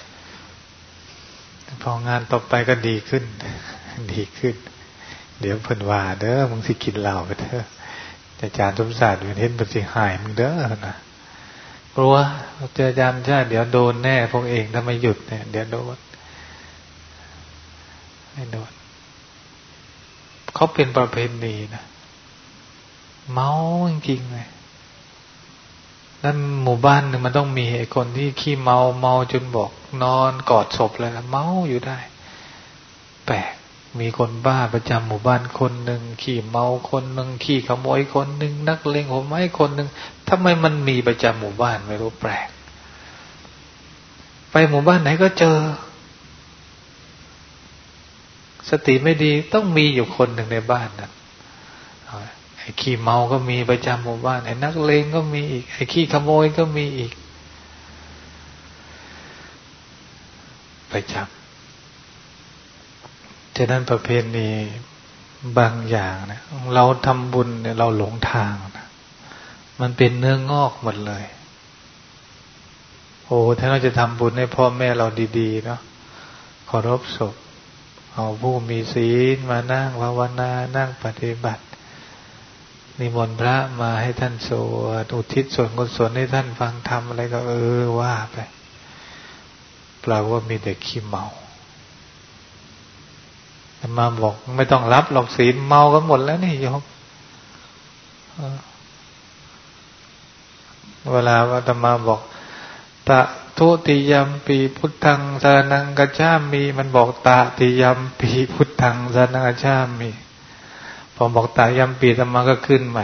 Speaker 1: พองานต่อไปก็ดีขึ้นดีขึ้นเดี๋ยวเพิ่นว่าเด้อมึงสิกินเหล้าไปเถอะอาจารย์สมศาสตร์เห็นมันสิหายมึงเด้อนะกลัวเจออาจารย์ใช่เดี๋ยวโดนแน่พวกเองถ้าไม่หยุดเนี่ยเดี๋ยวโดนไม่โดนเขาเป็นประเพณีนะเมาจริงๆเลยนั่นหมู่บ้านหนึ่งมันต้องมีไอ้คนที่ขี้เมาเมาจนบอกนอนกอดศพเลยเมาอยู่ได้แปลกมีคนบ้าประจำหมู่บ้านคนหนึ่งขี้เมาคนหนึ่งขี้ขโมยคนหนึ่งนักเลงหัวไม้คนหนึ่งทำไมมันมีประจำหมู่บ้านไม่รู้แปลกไปหมู่บ้านไหนก็เจอสติไม่ดีต้องมีอยู่คนหนึ่งในบ้านนั้นไอ้ขี้เมาก็มีประจำหมู่บ้านไอ้นักเลงก็มีอีกไอ้ขี้ขโมยก็มีอีกประจำฉะนั้นประเพณีบางอย่างนะเราทำบุญเนี่ยเราหลงทางนะมันเป็นเนื้องอกหมดเลยโอ้ถ้าเราจะทำบุญให้พ่อแม่เราดีๆเนาะเคารพศพเอาผู้มีศีลมานั่งภาวนานั่งปฏิบัตินิมนต์พระมาให้ท่านสวดอุทิศส่วนกุศลให้ท่านฟังธรรมอะไรก็เออว่าไปเปล่าว่ามีแต่ขี้เมามาบอกไม่ต้องรับหรอกศีลเมากันหมดแล้วนี่โยมเวลาอาตมาบอกตะทุติยัมปีพุทธังสรณังกัจฉามิมันบอกตะติยัมปีพุทธังสรณังกัจฉามิพอบอกตะยัมปีอาตมาก็ขึ้นใหม่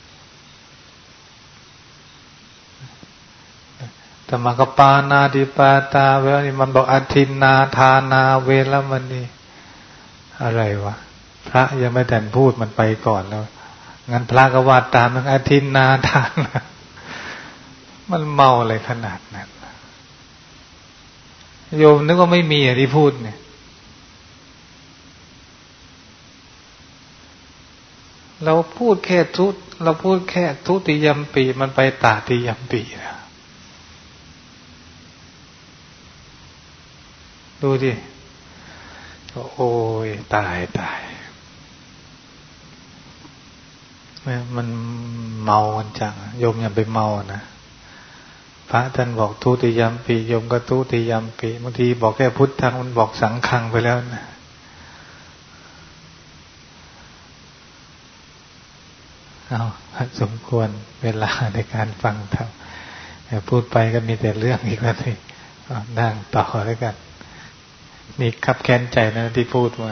Speaker 1: อาตมาก็ปานาติปาตาเวลานี้มันบอกอทินนาทานาเวรมณีอะไรวะพระยังไม่แต่พูดมันไปก่อนแล้วงั้นพระก็วาดตามมันอทินนาทานามันเมาอะไรขนาดนั้นโยมนึกว่าไม่มีอย่างที่พูดเนี่ยเราพูดแค่ทุเราพูดแค่ทุติยัมปีมันไปตาติยัมปีนะดูดิโอ้ยตายตายมันเมากันจังโยมอย่าไปเมานะพระท่านบอกทุติยัมปีโยมก็ทุติยัมปีบางทีบอกแค่พุทธังมันบอกสังฆังไปแล้วนะเอาสมควรเวลาในการฟังธรรมพูดไปก็มีแต่เรื่องอีกแล้วนี่นั่งต่อแล้วกันนี่คับแค้นใจนะที่พูดมา